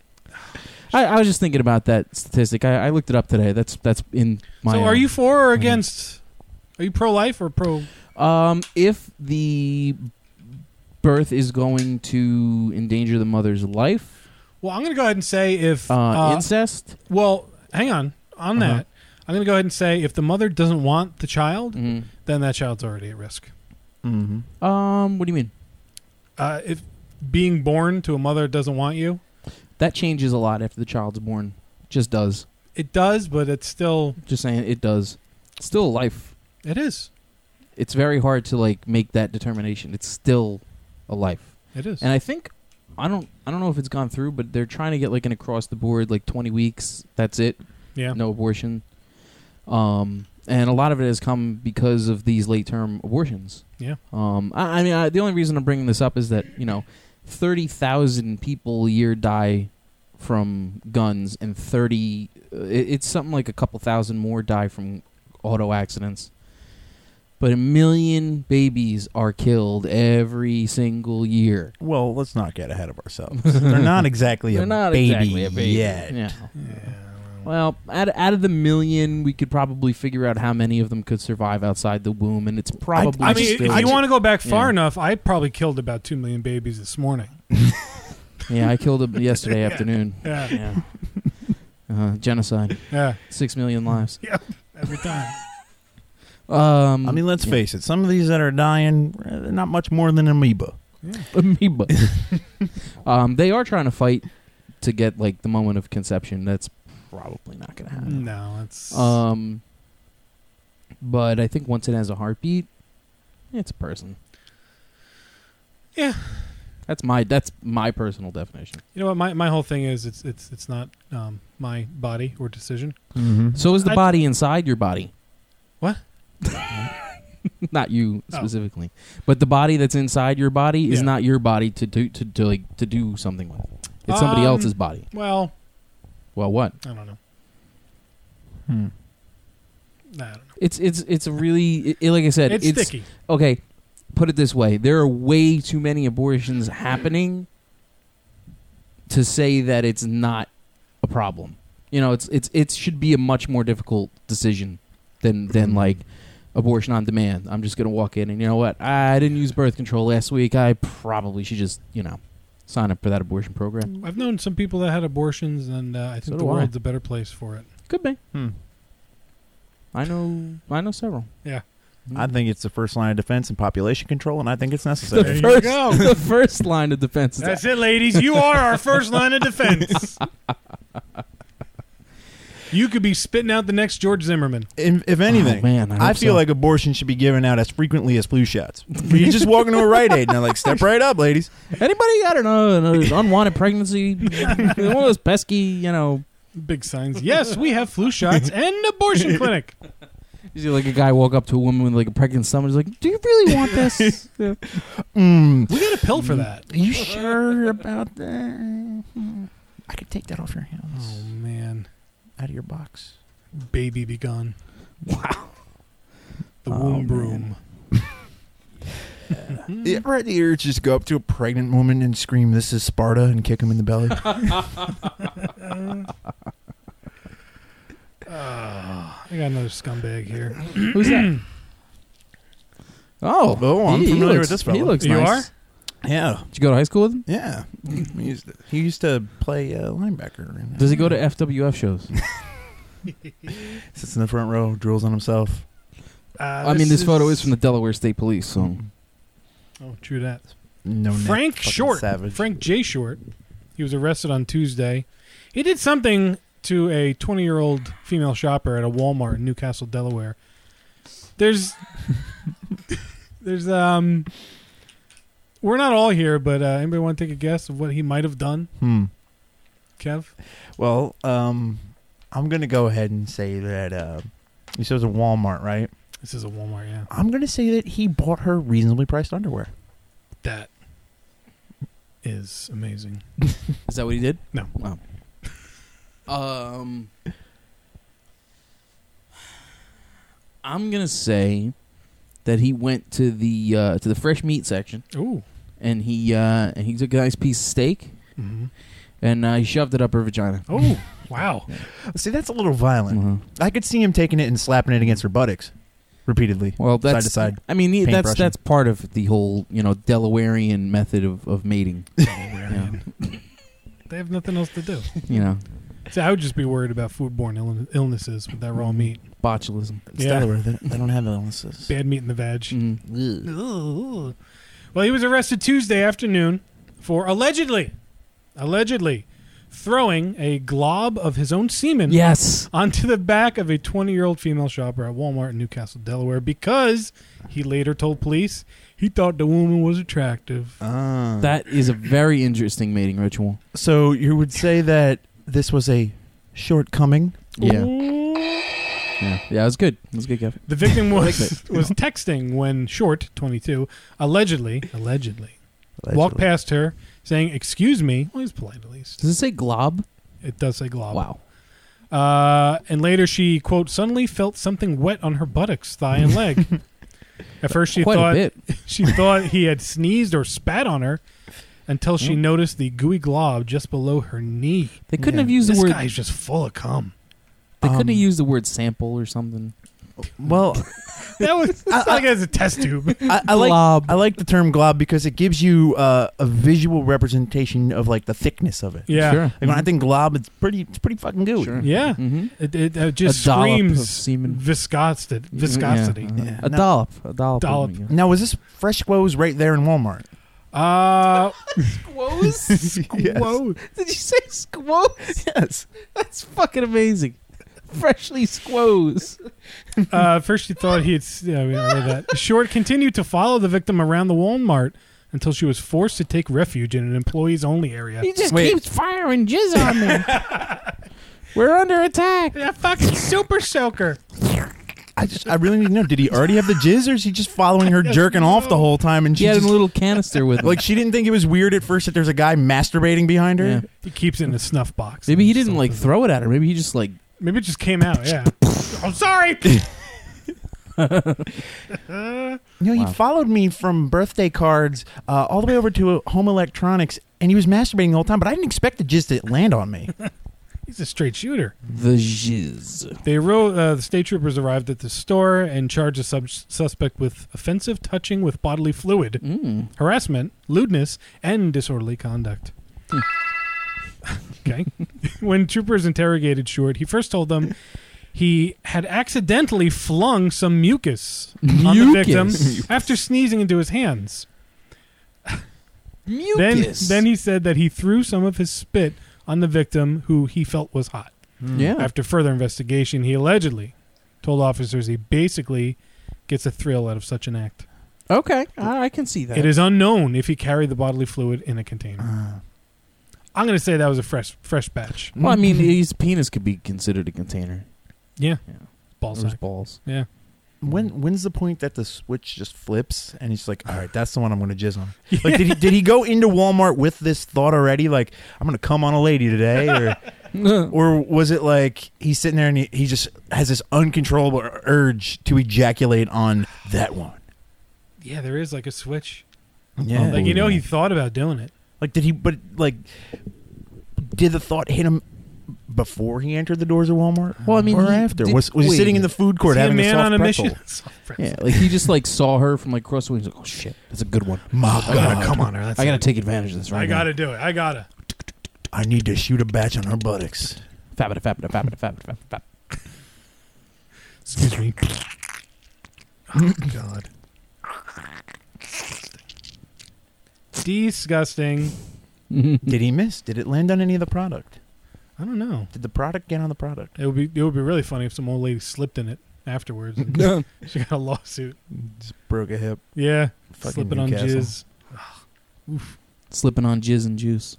I was just thinking about that statistic. I looked it up today. That's in my. So, are you for or against? Are you pro-life or pro? If the birth is going to endanger the mother's life. Well, I'm going to go ahead and say if incest. Well, hang on that. I'm going to go ahead and say if the mother doesn't want the child, then that child's already at risk. Mm-hmm. What do you mean? If being born to a mother that doesn't want you, that changes a lot after the child's born. Just does. It does, but it's still. Just saying, it does. It's still a life. It is. It's very hard to make that determination. It's still a life. It is. And I think I don't know if it's gone through, but they're trying to get an across the board 20 weeks. That's it. Yeah. No abortion. And a lot of it has come because of these late term abortions. Yeah. I mean, the only reason I'm bringing this up is that 30,000 people a year die from guns, and it's something like a couple thousand more die from auto accidents. But 1 million babies are killed every single year. Well, let's not get ahead of ourselves. They're not exactly a baby yet. Yeah. Well, out of the 1 million, we could probably figure out how many of them could survive outside the womb, and it's probably. I mean, if you want to go back far enough, I probably killed about 2 million babies this morning. Yeah, I killed them yesterday afternoon. Yeah. Genocide. Yeah. 6 million lives. Yeah, every time. I mean, let's face it. Some of these that are dying, they're not much more than amoeba. Yeah. Amoeba. They are trying to fight to get the moment of conception. That's probably not going to happen. No, it's. But I think once it has a heartbeat, it's a person. Yeah. That's my personal definition. You know what? My whole thing is it's not my body or decision. Mm-hmm. So is the body inside your body? What? Not you specifically, but the body that's inside your body is not your body to do something with. It's somebody else's body. Well, what? I don't know. I don't know. It's a really like I said. It's sticky. Okay, put it this way: there are way too many abortions happening to say that it's not a problem. It should be a much more difficult decision than abortion on demand. I'm just going to walk in and you know what? I didn't use birth control last week. I probably should just, sign up for that abortion program. I've known some people that had abortions, and I think the world's a better place for it. Could be. I know several. Yeah. I think it's the first line of defense in population control, and I think it's necessary. There you go. The first line of defense. That's it, ladies. You are our first line of defense. You could be spitting out the next George Zimmerman. If anything, I feel like abortion should be given out as frequently as flu shots. You just walk into a Rite Aid and they're step right up, ladies. Anybody, I don't know, an unwanted pregnancy, one of those pesky, big signs. Yes, we have flu shots and abortion clinic. You see, like a guy walk up to a woman with like a pregnant stomach. He's like, "Do you really want this?" Yeah. We got a pill for that. Are you sure about that? I could take that off your hands. Oh man, Out of your box. baby be gone. Wow. The womb broom. You ever had the urge to just go up to a pregnant woman and scream, "This is Sparta," and kick him in the belly? I got another scumbag here. Who's that? Oh, I'm familiar looks, with this fella. He looks You nice. Yeah. Did you go to high school with him? Yeah. He used to play linebacker. Does he go to FWF shows? Sits in the front row, drools on himself. I mean, this photo is from the Delaware State Police, so. Oh, true that. No, Frank fucking Short. savage. Frank J. Short. He was arrested on Tuesday. He did something to a 20-year-old female shopper at a Walmart in Newcastle, Delaware. There's we're not all here, but anybody want to take a guess of what he might have done? Kev? Well, I'm gonna go ahead and say that you said it was a Walmart, right? This is a Walmart, yeah. I'm gonna say that he bought her reasonably priced underwear. That is amazing. Is that what he did? No. Wow. I'm gonna say that he went to the fresh meat section. Ooh. And he took a nice piece of steak Mm-hmm. and he shoved it up her vagina. Oh, wow. See, that's a little violent. Uh-huh. I could see him taking it and slapping it against her buttocks repeatedly. Well, that's side to side. I mean, Paint that's brushing. that's part of the whole Delawarean method of mating. They have nothing else to do. See, I would just be worried about foodborne illnesses with that raw meat. Botulism. It's Yeah. Delaware. They don't have illnesses. Bad meat in the veg. Mm. Ugh. Well, he was arrested Tuesday afternoon for allegedly throwing a glob of his own semen Yes. onto the back of a 20-year-old female shopper at Walmart in Newcastle, Delaware, because he later told police he thought the woman was attractive. That is a very interesting mating ritual. So you would say that this was a shortcoming? Yeah. Yeah, it was good. It was good, Kevin. The victim was texting when Short, 22, allegedly walked past her saying, "Excuse me." Well, he's polite at least. Does it say glob? It does say glob. Wow. And later she, quote, suddenly felt something wet on her buttocks, thigh, and leg. At first she Quite a thought bit. she thought he had sneezed or spat on her until she noticed the gooey glob just below her knee. They couldn't have used This the word. guy's just full of cum. They couldn't have used the word sample or something. Well, That was like as a test tube. I like the term glob because it gives you a visual representation of like the thickness of it. Yeah. Sure. Like when I think glob, it's pretty fucking gooey. Sure. Yeah. Mm-hmm. It just A dollop of screams semen. viscosity. Yeah. A dollop. A dollop. Dollop. Now, was this Fresh Squoze right there in Walmart? Squoze? Whoa. Did you say squoze? Yes. That's fucking amazing. Freshly squoze. First she thought he had... Yeah, I heard that. Short continued to follow the victim around the Walmart until she was forced to take refuge in an employees-only area. He just keeps firing jizz on me. We're under attack. That fucking super soaker. I really need to know, did he already have the jizz, or is he just following her jerking off the whole time? And He she had just, a little canister with him. like, she didn't think it was weird at first that there's a guy masturbating behind her? Yeah. He keeps it in a snuff box. Maybe he didn't like throw it at her. Maybe he just like. Maybe it just came out, yeah. I'm sorry. He followed me from birthday cards all the way over to home electronics, and he was masturbating the whole time, but I didn't expect it just to land on me. He's a straight shooter. The jizz. The state troopers arrived at the store and charged the suspect with offensive touching with bodily fluid, harassment, lewdness, and disorderly conduct. Okay. When troopers interrogated Short, he first told them he had accidentally flung some mucus on the victim after sneezing into his hands. Mucus. Then he said that he threw some of his spit on the victim, who he felt was hot. Yeah. After further investigation, he allegedly told officers he basically gets a thrill out of such an act. Okay. I can see that. It is unknown if he carried the bodily fluid in a container. I'm going to say that was a fresh batch. Well, I mean, his penis could be considered a container. Yeah. Yeah. Ball Or his sack. balls. Yeah. When's the point that the switch just flips and he's like, all right, that's the one I'm going to jizz on? Like, did he go into Walmart with this thought already? Like, I'm going to come on a lady today, or was it like he's sitting there and he just has this uncontrollable urge to ejaculate on that one? Yeah, there is like a switch. Yeah, like he thought about doing it. Like, did the thought hit him before he entered the doors of Walmart? Well, I mean, or after? Was he sitting in the food court having a soft pretzel? Yeah, like he just like saw her from like across the way. He's like, "Oh shit, that's a good one. My I gotta come on her. I gotta take advantage of this right I now. gotta do it. I gotta. I need to shoot a batch on her buttocks." Fabba. Excuse me. Oh God. Disgusting. Did he miss? Did it land on any of the product? I don't know. Did the product get on the product? It would be really funny if some old lady slipped in it afterwards. And she got a lawsuit. Just broke a hip. Yeah, Fucking slipping on Newcastle. jizz. Oof. Slipping on jizz and juice.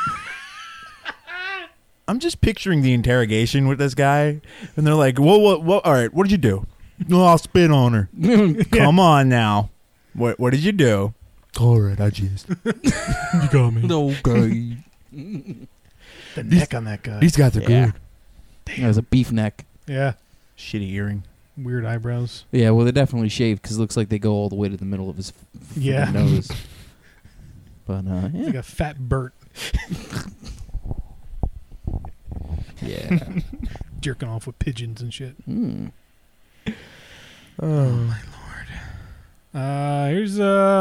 I'm just picturing the interrogation with this guy, and they're like, "What? All right, what did you do?" "No, I'll spit on her." "Come on now, what did you do?" "All right, I jizzed." You got me. Okay. The neck on that guy. These guys are good. That was a beef neck. Yeah. Shitty earring. Weird eyebrows. Yeah, well, they're definitely shaved because it looks like they go all the way to the middle of his Yeah. nose. But It's like a fat Bert yeah. jerking off with pigeons and shit. Mm. Oh my lord. Here's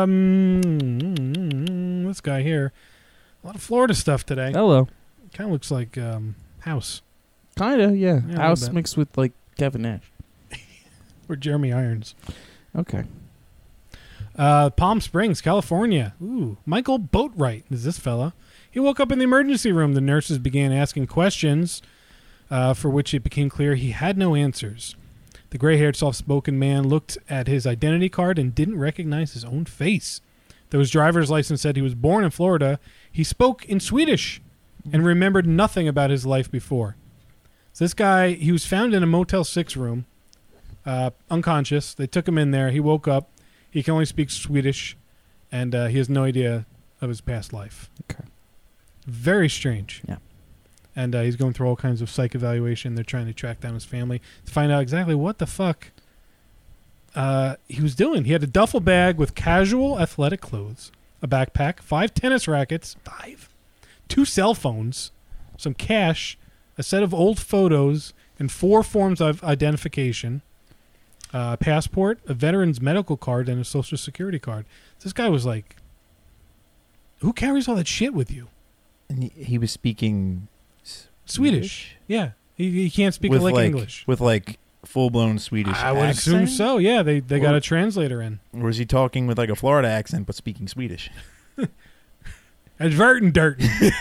this guy here. A lot of Florida stuff today. Hello. Kind of looks like House Kinda, yeah. Yeah, a little House bit. mixed with like Kevin Nash. or Jeremy Irons. Okay. Palm Springs, California. Ooh, Michael Boatwright is this fella. He woke up in the emergency room. The nurses began asking questions, for which it became clear he had no answers. The gray-haired, soft-spoken man looked at his identity card and didn't recognize his own face. Though his driver's license said he was born in Florida, he spoke in Swedish and remembered nothing about his life before. So this guy, he was found in a Motel 6 room, unconscious. They took him in there. He woke up. He can only speak Swedish, and he has no idea of his past life. Okay. Very strange. Yeah. And he's going through all kinds of psych evaluation. They're trying to track down his family to find out exactly what the fuck he was doing. He had a duffel bag with casual athletic clothes, a backpack, 5 tennis rackets, 2 cell phones, some cash, a set of old photos, and 4 forms of identification, a passport, a veteran's medical card, and a social security card. This guy was like, who carries all that shit with you? And he was speaking Swedish. Yeah. He can't speak with like like English. with like full-blown Swedish I would assume accent? so. Yeah, they got a translator in. Or was he talking with like a Florida accent but speaking Swedish? It's Vertendert.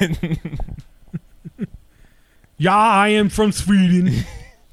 Yeah, I am from Sweden.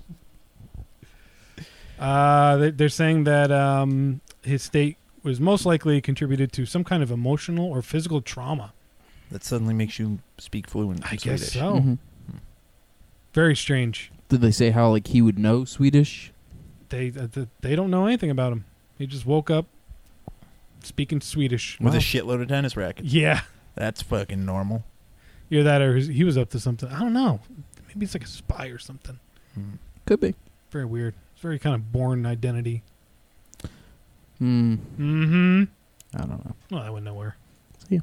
They're saying that his state was most likely contributed to some kind of emotional or physical trauma. That suddenly makes you speak fluent I Swedish. guess so. Mhm. Very strange. Did they say how like he would know Swedish? They don't know anything about him. He just woke up speaking Swedish. With Wow. a shitload of tennis rackets. Yeah. That's fucking normal. Either that or he was up to something. I don't know. Maybe it's like a spy or something. Could be. Very weird. It's very kind of Bourne identity. Hmm. Mm-hmm. I don't know. Well, I went nowhere. See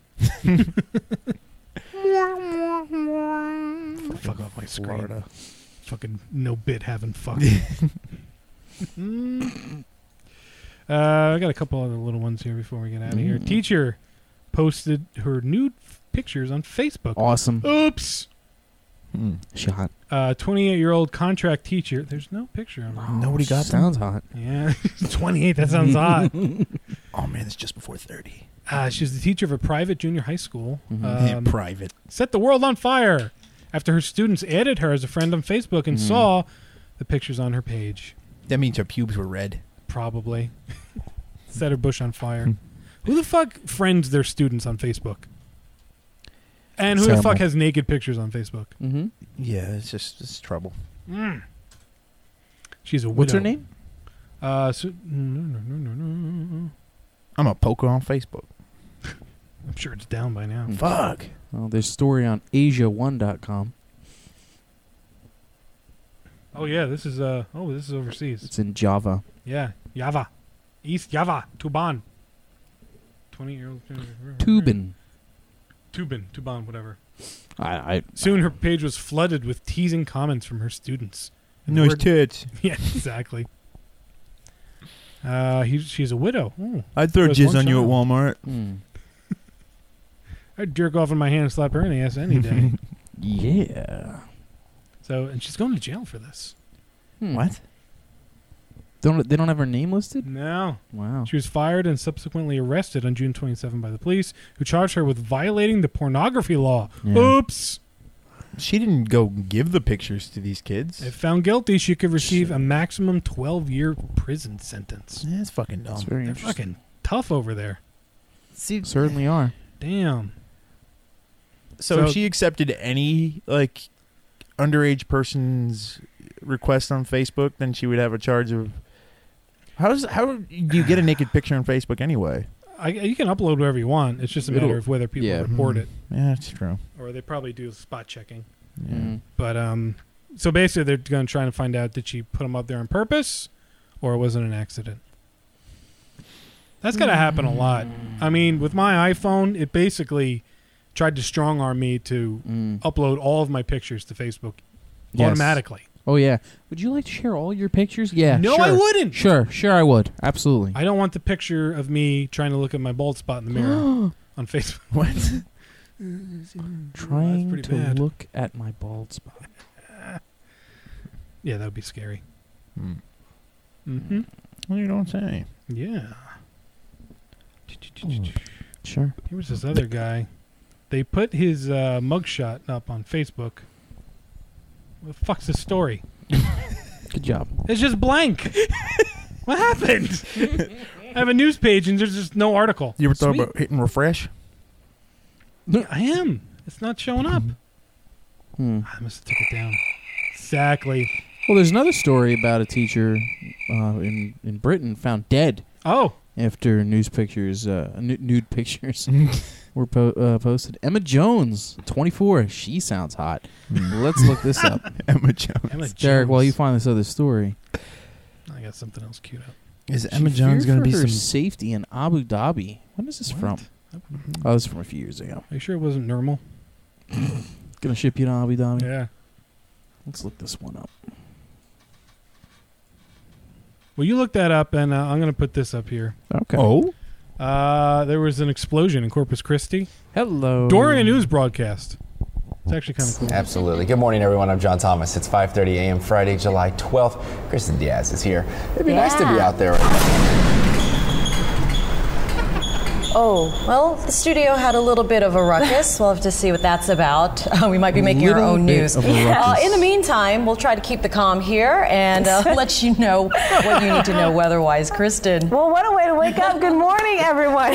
Fuck off my screen. Florida. Fucking no bit having fuck. I got a couple other little ones here before we get out of here. Teacher posted her nude pictures on Facebook. Awesome. Oops. Shot. 28-year-old contract teacher. There's no picture of her. Nobody got them? Sounds hot. Yeah. 28. That sounds odd. Oh man, it's just before 30. She's the teacher of a private junior high school. Private. Set the world on fire after her students added her as a friend on Facebook and saw the pictures on her page. That means her pubes were red. Probably. Set her bush on fire. Who the fuck friends their students on Facebook? And who the fuck has naked pictures on Facebook? Mm-hmm. Yeah, it's trouble. She's a widow. What's her name? I'm I'm a poker on Facebook. sure it's down by now. Fuck. Well, there's a story on Asia1.com. Oh yeah, this is this is overseas. It's in Java. Yeah, Java, East Java, Tuban. 20-year-old Tuban, whatever. I Soon her page was flooded with teasing comments from her students. And the Nice word- tits. Yeah, exactly. She's a widow. Ooh. I'd throw There's jizz one on you at child. Walmart. I'd jerk off in my hand and slap her in the ass any day. Yeah. So, and she's going to jail for this. What? They don't have her name listed? No. Wow. She was fired and subsequently arrested on June 27 by the police, who charged her with violating the pornography law. Yeah. Oops. She didn't go give the pictures to these kids. If found guilty, she could receive a maximum 12-year prison sentence. Yeah, that's fucking dumb. That's very They're interesting. fucking tough over there. Certainly are. Damn. So if she accepted any like underage person's request on Facebook, then she would have a charge of. How do you get a naked picture on Facebook anyway? You can upload whatever you want. It's just a matter of whether people report it. Yeah, that's true. Or they probably do spot checking. Yeah. But so basically they're going to try to find out, did she put them up there on purpose or was it an accident? That's got to happen a lot. I mean, with my iPhone, it basically tried to strong arm me to upload all of my pictures to Facebook automatically. Oh, yeah. Would you like to share all your pictures? Yeah. No, sure. I wouldn't. Sure, I would. Absolutely. I don't want the picture of me trying to look at my bald spot in the mirror on Facebook. What? Trying pretty to bad. look at my bald spot. Yeah, that would be scary. Hmm. Mm-hmm. Well, you don't say. Yeah. Sure. Here was this other guy. They put his mugshot up on Facebook. What the fuck's the story? Good job. It's just blank. What happened? I have a news page and there's just no article. You ever thought Sweet. about hitting refresh? I am. It's not showing up. I must have took it down. Exactly. Well, there's another story about a teacher in Britain found dead. Oh. After nude pictures were posted. Emma Jones, 24. She sounds hot. Let's look this up. Emma Jones. Derek, while you find this other story. I got something else queued up. Is Emma Jones going to be her some safety in Abu Dhabi? When is this from? Oh, this is from a few years ago. Are you sure it wasn't normal? Gonna ship you to Abu Dhabi? Yeah. Let's look this one up. Well, you look that up, and I'm going to put this up here. Okay. Oh? There was an explosion in Corpus Christi. Hello. During a news broadcast. It's actually kind of cool. Absolutely. Good morning, everyone. I'm John Thomas. It's 5:30 a.m. Friday, July 12th. Kristen Diaz is here. It'd be nice to be out there. Oh, well, the studio had a little bit of a ruckus. We'll have to see what that's about. We might be making our own news. In the meantime, we'll try to keep the calm here and let you know what you need to know weather-wise. Kristen. Well, what a way to wake up. Good morning, everyone.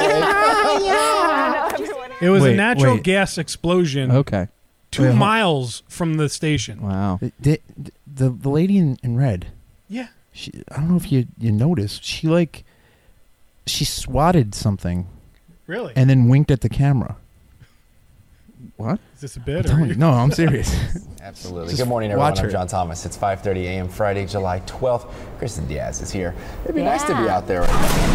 It was a natural gas explosion. Okay. 2 miles from the station. Wow. The lady in red. Yeah. I don't know if you noticed. She swatted something. Really? And then winked at the camera. What? Is this a bit? No, I'm serious. Absolutely. Good morning, everyone. I'm John Thomas. It's 5:30 a.m. Friday, July 12th. Kristen Diaz is here. It'd be nice to be out there.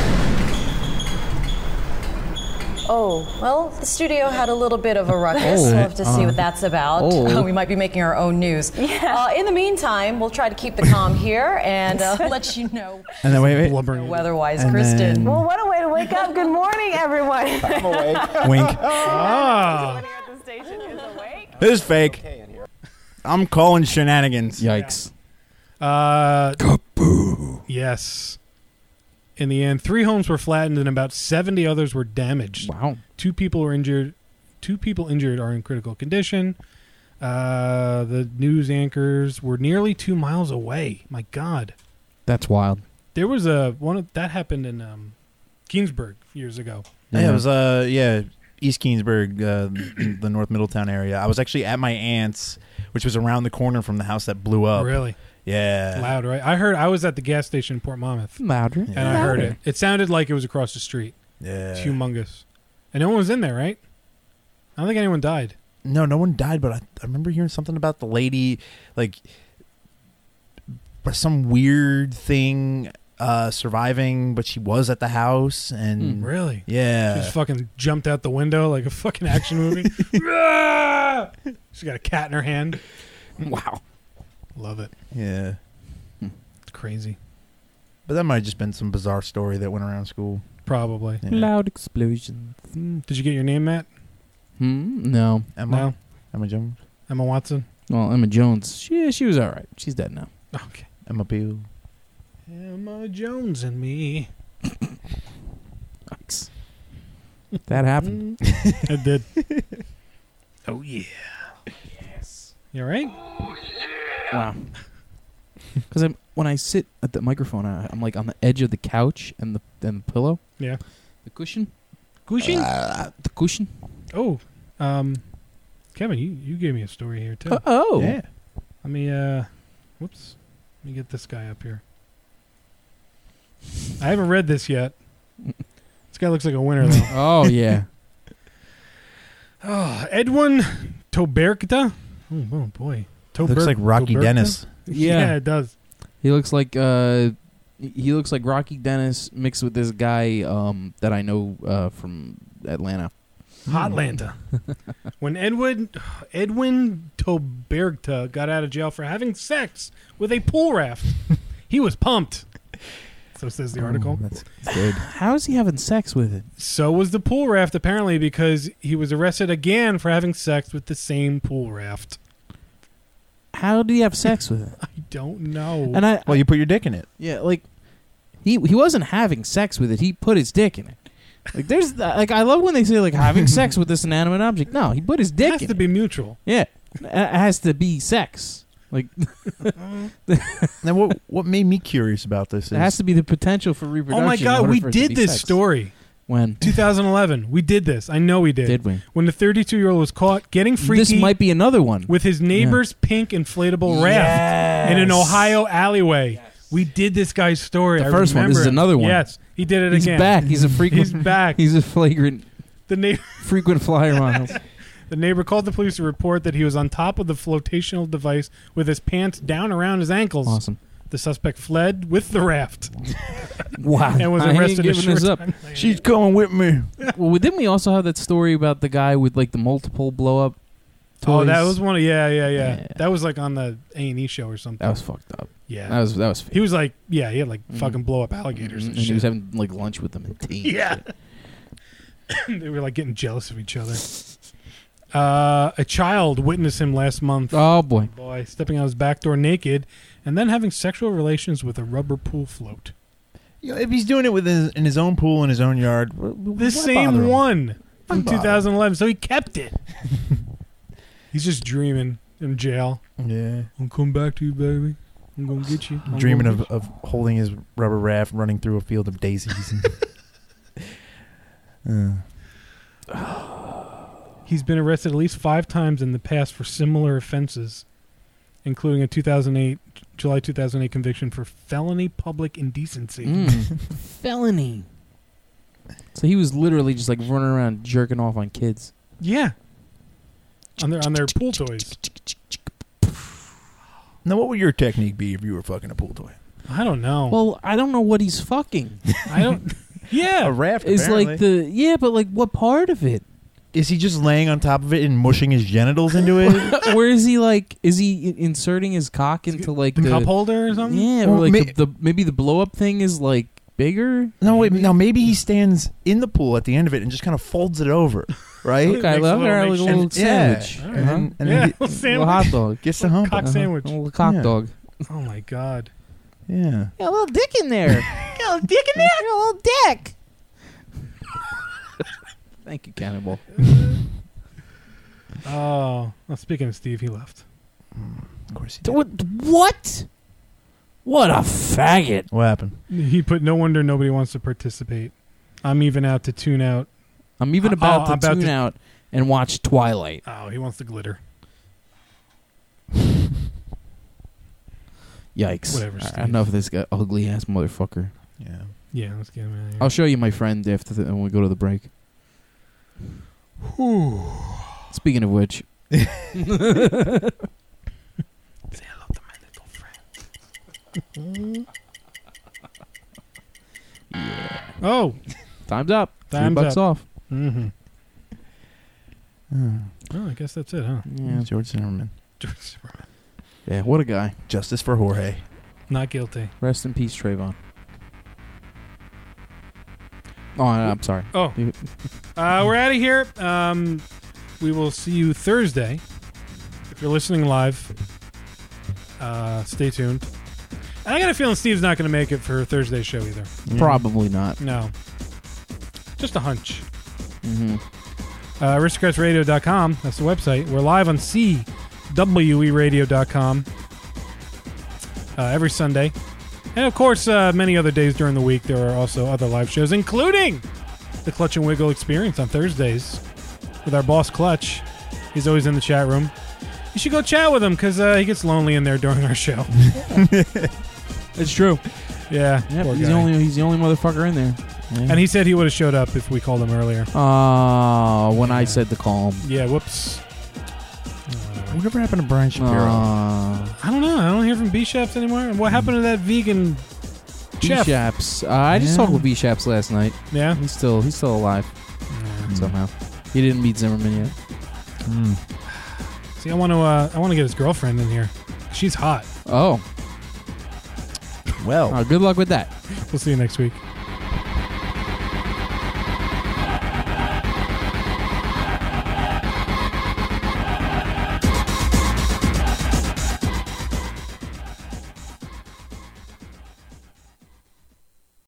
Oh, well, the studio had a little bit of a ruckus. We'll have to see what that's about. We might be making our own news. In the meantime, we'll try to keep the calm here and let you know. And then wait. Weather-wise, And Kristen. then- Well, what a way to wake up. Good morning, everyone. I'm awake. Wink. Ah. The station is awake. This is fake. I'm calling shenanigans. Yikes. Yes. In the end, 3 homes were flattened and about 70 others were damaged. Wow. 2 people were injured. 2 people injured are in critical condition. The news anchors were nearly 2 miles away. My God. That's wild. There was that happened in Keensburg years ago. Yeah, it was East Keensburg, the North Middletown area. I was actually at my aunt's, which was around the corner from the house that blew up. Really? Yeah. Loud, right? I was at the gas station in Port Monmouth. Louder. And I heard it. It sounded like it was across the street. Yeah. It's humongous. And no one was in there, right? I don't think anyone died. No one died, but I remember hearing something about the lady, like, some weird thing surviving, but she was at the house. And Really? Yeah. She just fucking jumped out the window like a fucking action movie. She got a cat in her hand. Wow. Love it. Yeah. It's crazy. But that might have just been some bizarre story that went around school. Probably. Yeah. Loud explosions. Did you get your name, Matt? No. Emma? No. Emma Jones? Emma Watson? Well, Emma Jones. She was all right. She's dead now. Okay. Emma Peel? Emma Jones and me. Yikes. That happened. It did. Oh, yeah. Yes. You all right? Wow. Because when I sit at the microphone, I'm like on the edge of the couch and the pillow. Yeah. The cushion. Cushion? The cushion. Oh. Kevin, you gave me a story here, too. Oh. Yeah. Let me, whoops. Let me get this guy up here. I haven't read this yet. This guy looks like a winner, though. Oh, yeah. Oh, Edwin Toberkta. Oh boy. Looks like Rocky Toberkta? Dennis. Yeah, it does. He looks like Rocky Dennis mixed with this guy that I know from Atlanta. Hotlanta. When Edwin Toberkta got out of jail for having sex with a pool raft, he was pumped. So says the article. That's good. How is he having sex with it? So was the pool raft, apparently, because he was arrested again for having sex with the same pool raft. How did he have sex with it? I don't know. And Well, you put your dick in it. yeah, like he wasn't having sex with it. He put his dick in it. Like there's like I love when they say like having sex with this inanimate object. No, he put his dick It has in to it. be mutual. Yeah, it has to be sex. Like Now, what made me curious about this is there has to be the potential for Oh reproduction. my in God, order we for it to did be this sex. story. When 2011. We did this. I know we did. did we? When the 32-year-old was caught getting freaky This might be another one. with his neighbor's pink inflatable raft in an Ohio alleyway. We did this guy's story. The I first one. This remember is it. another one. Yes, he did it He's again. back. He's a frequent. He's back. He's a flagrant, The frequent flyer on. The neighbor called the police to report that he was on top of the flotational device with his pants down around his ankles. Awesome. The suspect fled with the raft. Wow. And was I ain't arrested a giving short this up. time later. She's coming with me. Well, didn't we also have that story about the guy with like the multiple blow up toys? Oh, that was one of yeah. Yeah. That was like on the A&E show or something. That was fucked up. Yeah. That was fake. He was like, he had like fucking blow up alligators and And he shit. was having like lunch with them and tea. Yeah. They were like getting jealous of each other. A child witnessed him last month. Oh boy. Stepping out his back door naked and then having sexual relations with a rubber pool float. You know, if he's doing it in his own pool in his own yard, The why bother same him? one from Why bother? 2011, so he kept it. He's just dreaming in jail. Yeah. I'll come back to you, baby. I'm gonna get you. I'm Dreaming gonna of holding his rubber raft, running through a field of daisies. He's been arrested at least 5 times in the past for similar offenses, including a July 2008 conviction for felony public indecency. Felony. So he was literally just like running around jerking off on kids. Yeah. On their pool toys. Now, what would your technique be if you were fucking a pool toy? I don't know. Well, I don't know what he's fucking. I don't. Yeah. A raft, It's apparently. like but like what part of it? Is he just laying on top of it and mushing his genitals into it? Or is he like? Is he inserting his cock into like the cup holder or something? Yeah, Well, or like maybe the blow up thing is like bigger. No, wait. Now maybe he stands in the pool at the end of it and just kind of folds it over, right? Okay, I love her like a little sandwich. Yeah. All right. And Yeah, then little A sandwich. little hot dog. gets the hump. Cock sandwich. A little cock Yeah. dog. Oh my God. Yeah. Got a little dick in there. Got a little dick in there. Got a little dick. Thank you, Cannibal. Oh, well, speaking of Steve, he left. Of course he did. What? What a faggot. What happened? He put, no wonder nobody wants to participate. I'm even out to tune out. I'm even about to tune out and watch Twilight. Oh, he wants the glitter. Yikes. Whatever, All right, Steve. enough of this guy, ugly ass motherfucker. Yeah. Yeah, let's get him out of here. I'll show you my friend after when we go to the break. Speaking of which. Say hello to my little friend. Yeah. Oh. Time's up. Time's $3 up. off. Mm-hmm. Oh, I guess that's it, huh? Yeah. George Zimmerman. George Zimmerman. Yeah, what a guy. Justice for Jorge. Not guilty. Rest in peace, Trayvon. Oh, I'm sorry. Oh. We're out of here. We will see you Thursday. If you're listening live, stay tuned. I got a feeling Steve's not going to make it for Thursday's show either. Probably not. No. Just a hunch. Mm-hmm. Aristocratsradio.com. That's the website. We're live on CWEradio.com every Sunday. And, of course, many other days during the week, there are also other live shows, including the Clutch and Wiggle Experience on Thursdays with our boss, Clutch. He's always in the chat room. You should go chat with him because he gets lonely in there during our show. It's true. Yeah. Yep, poor he's guy. the only motherfucker in there. Yeah. And he said he would have showed up if we called him earlier. Oh, when I said to call him. Yeah, whoops. Whatever happened to Brian Shapiro? I don't know. I don't hear from B-Shaps anymore. What happened to that vegan chef? B-Shaps. I just talked with B-Shaps last night. Yeah? He's still alive. Somehow. He didn't meet Zimmerman yet. See, I want to get his girlfriend in here. She's hot. Oh. Well. Good luck with that. We'll see you next week.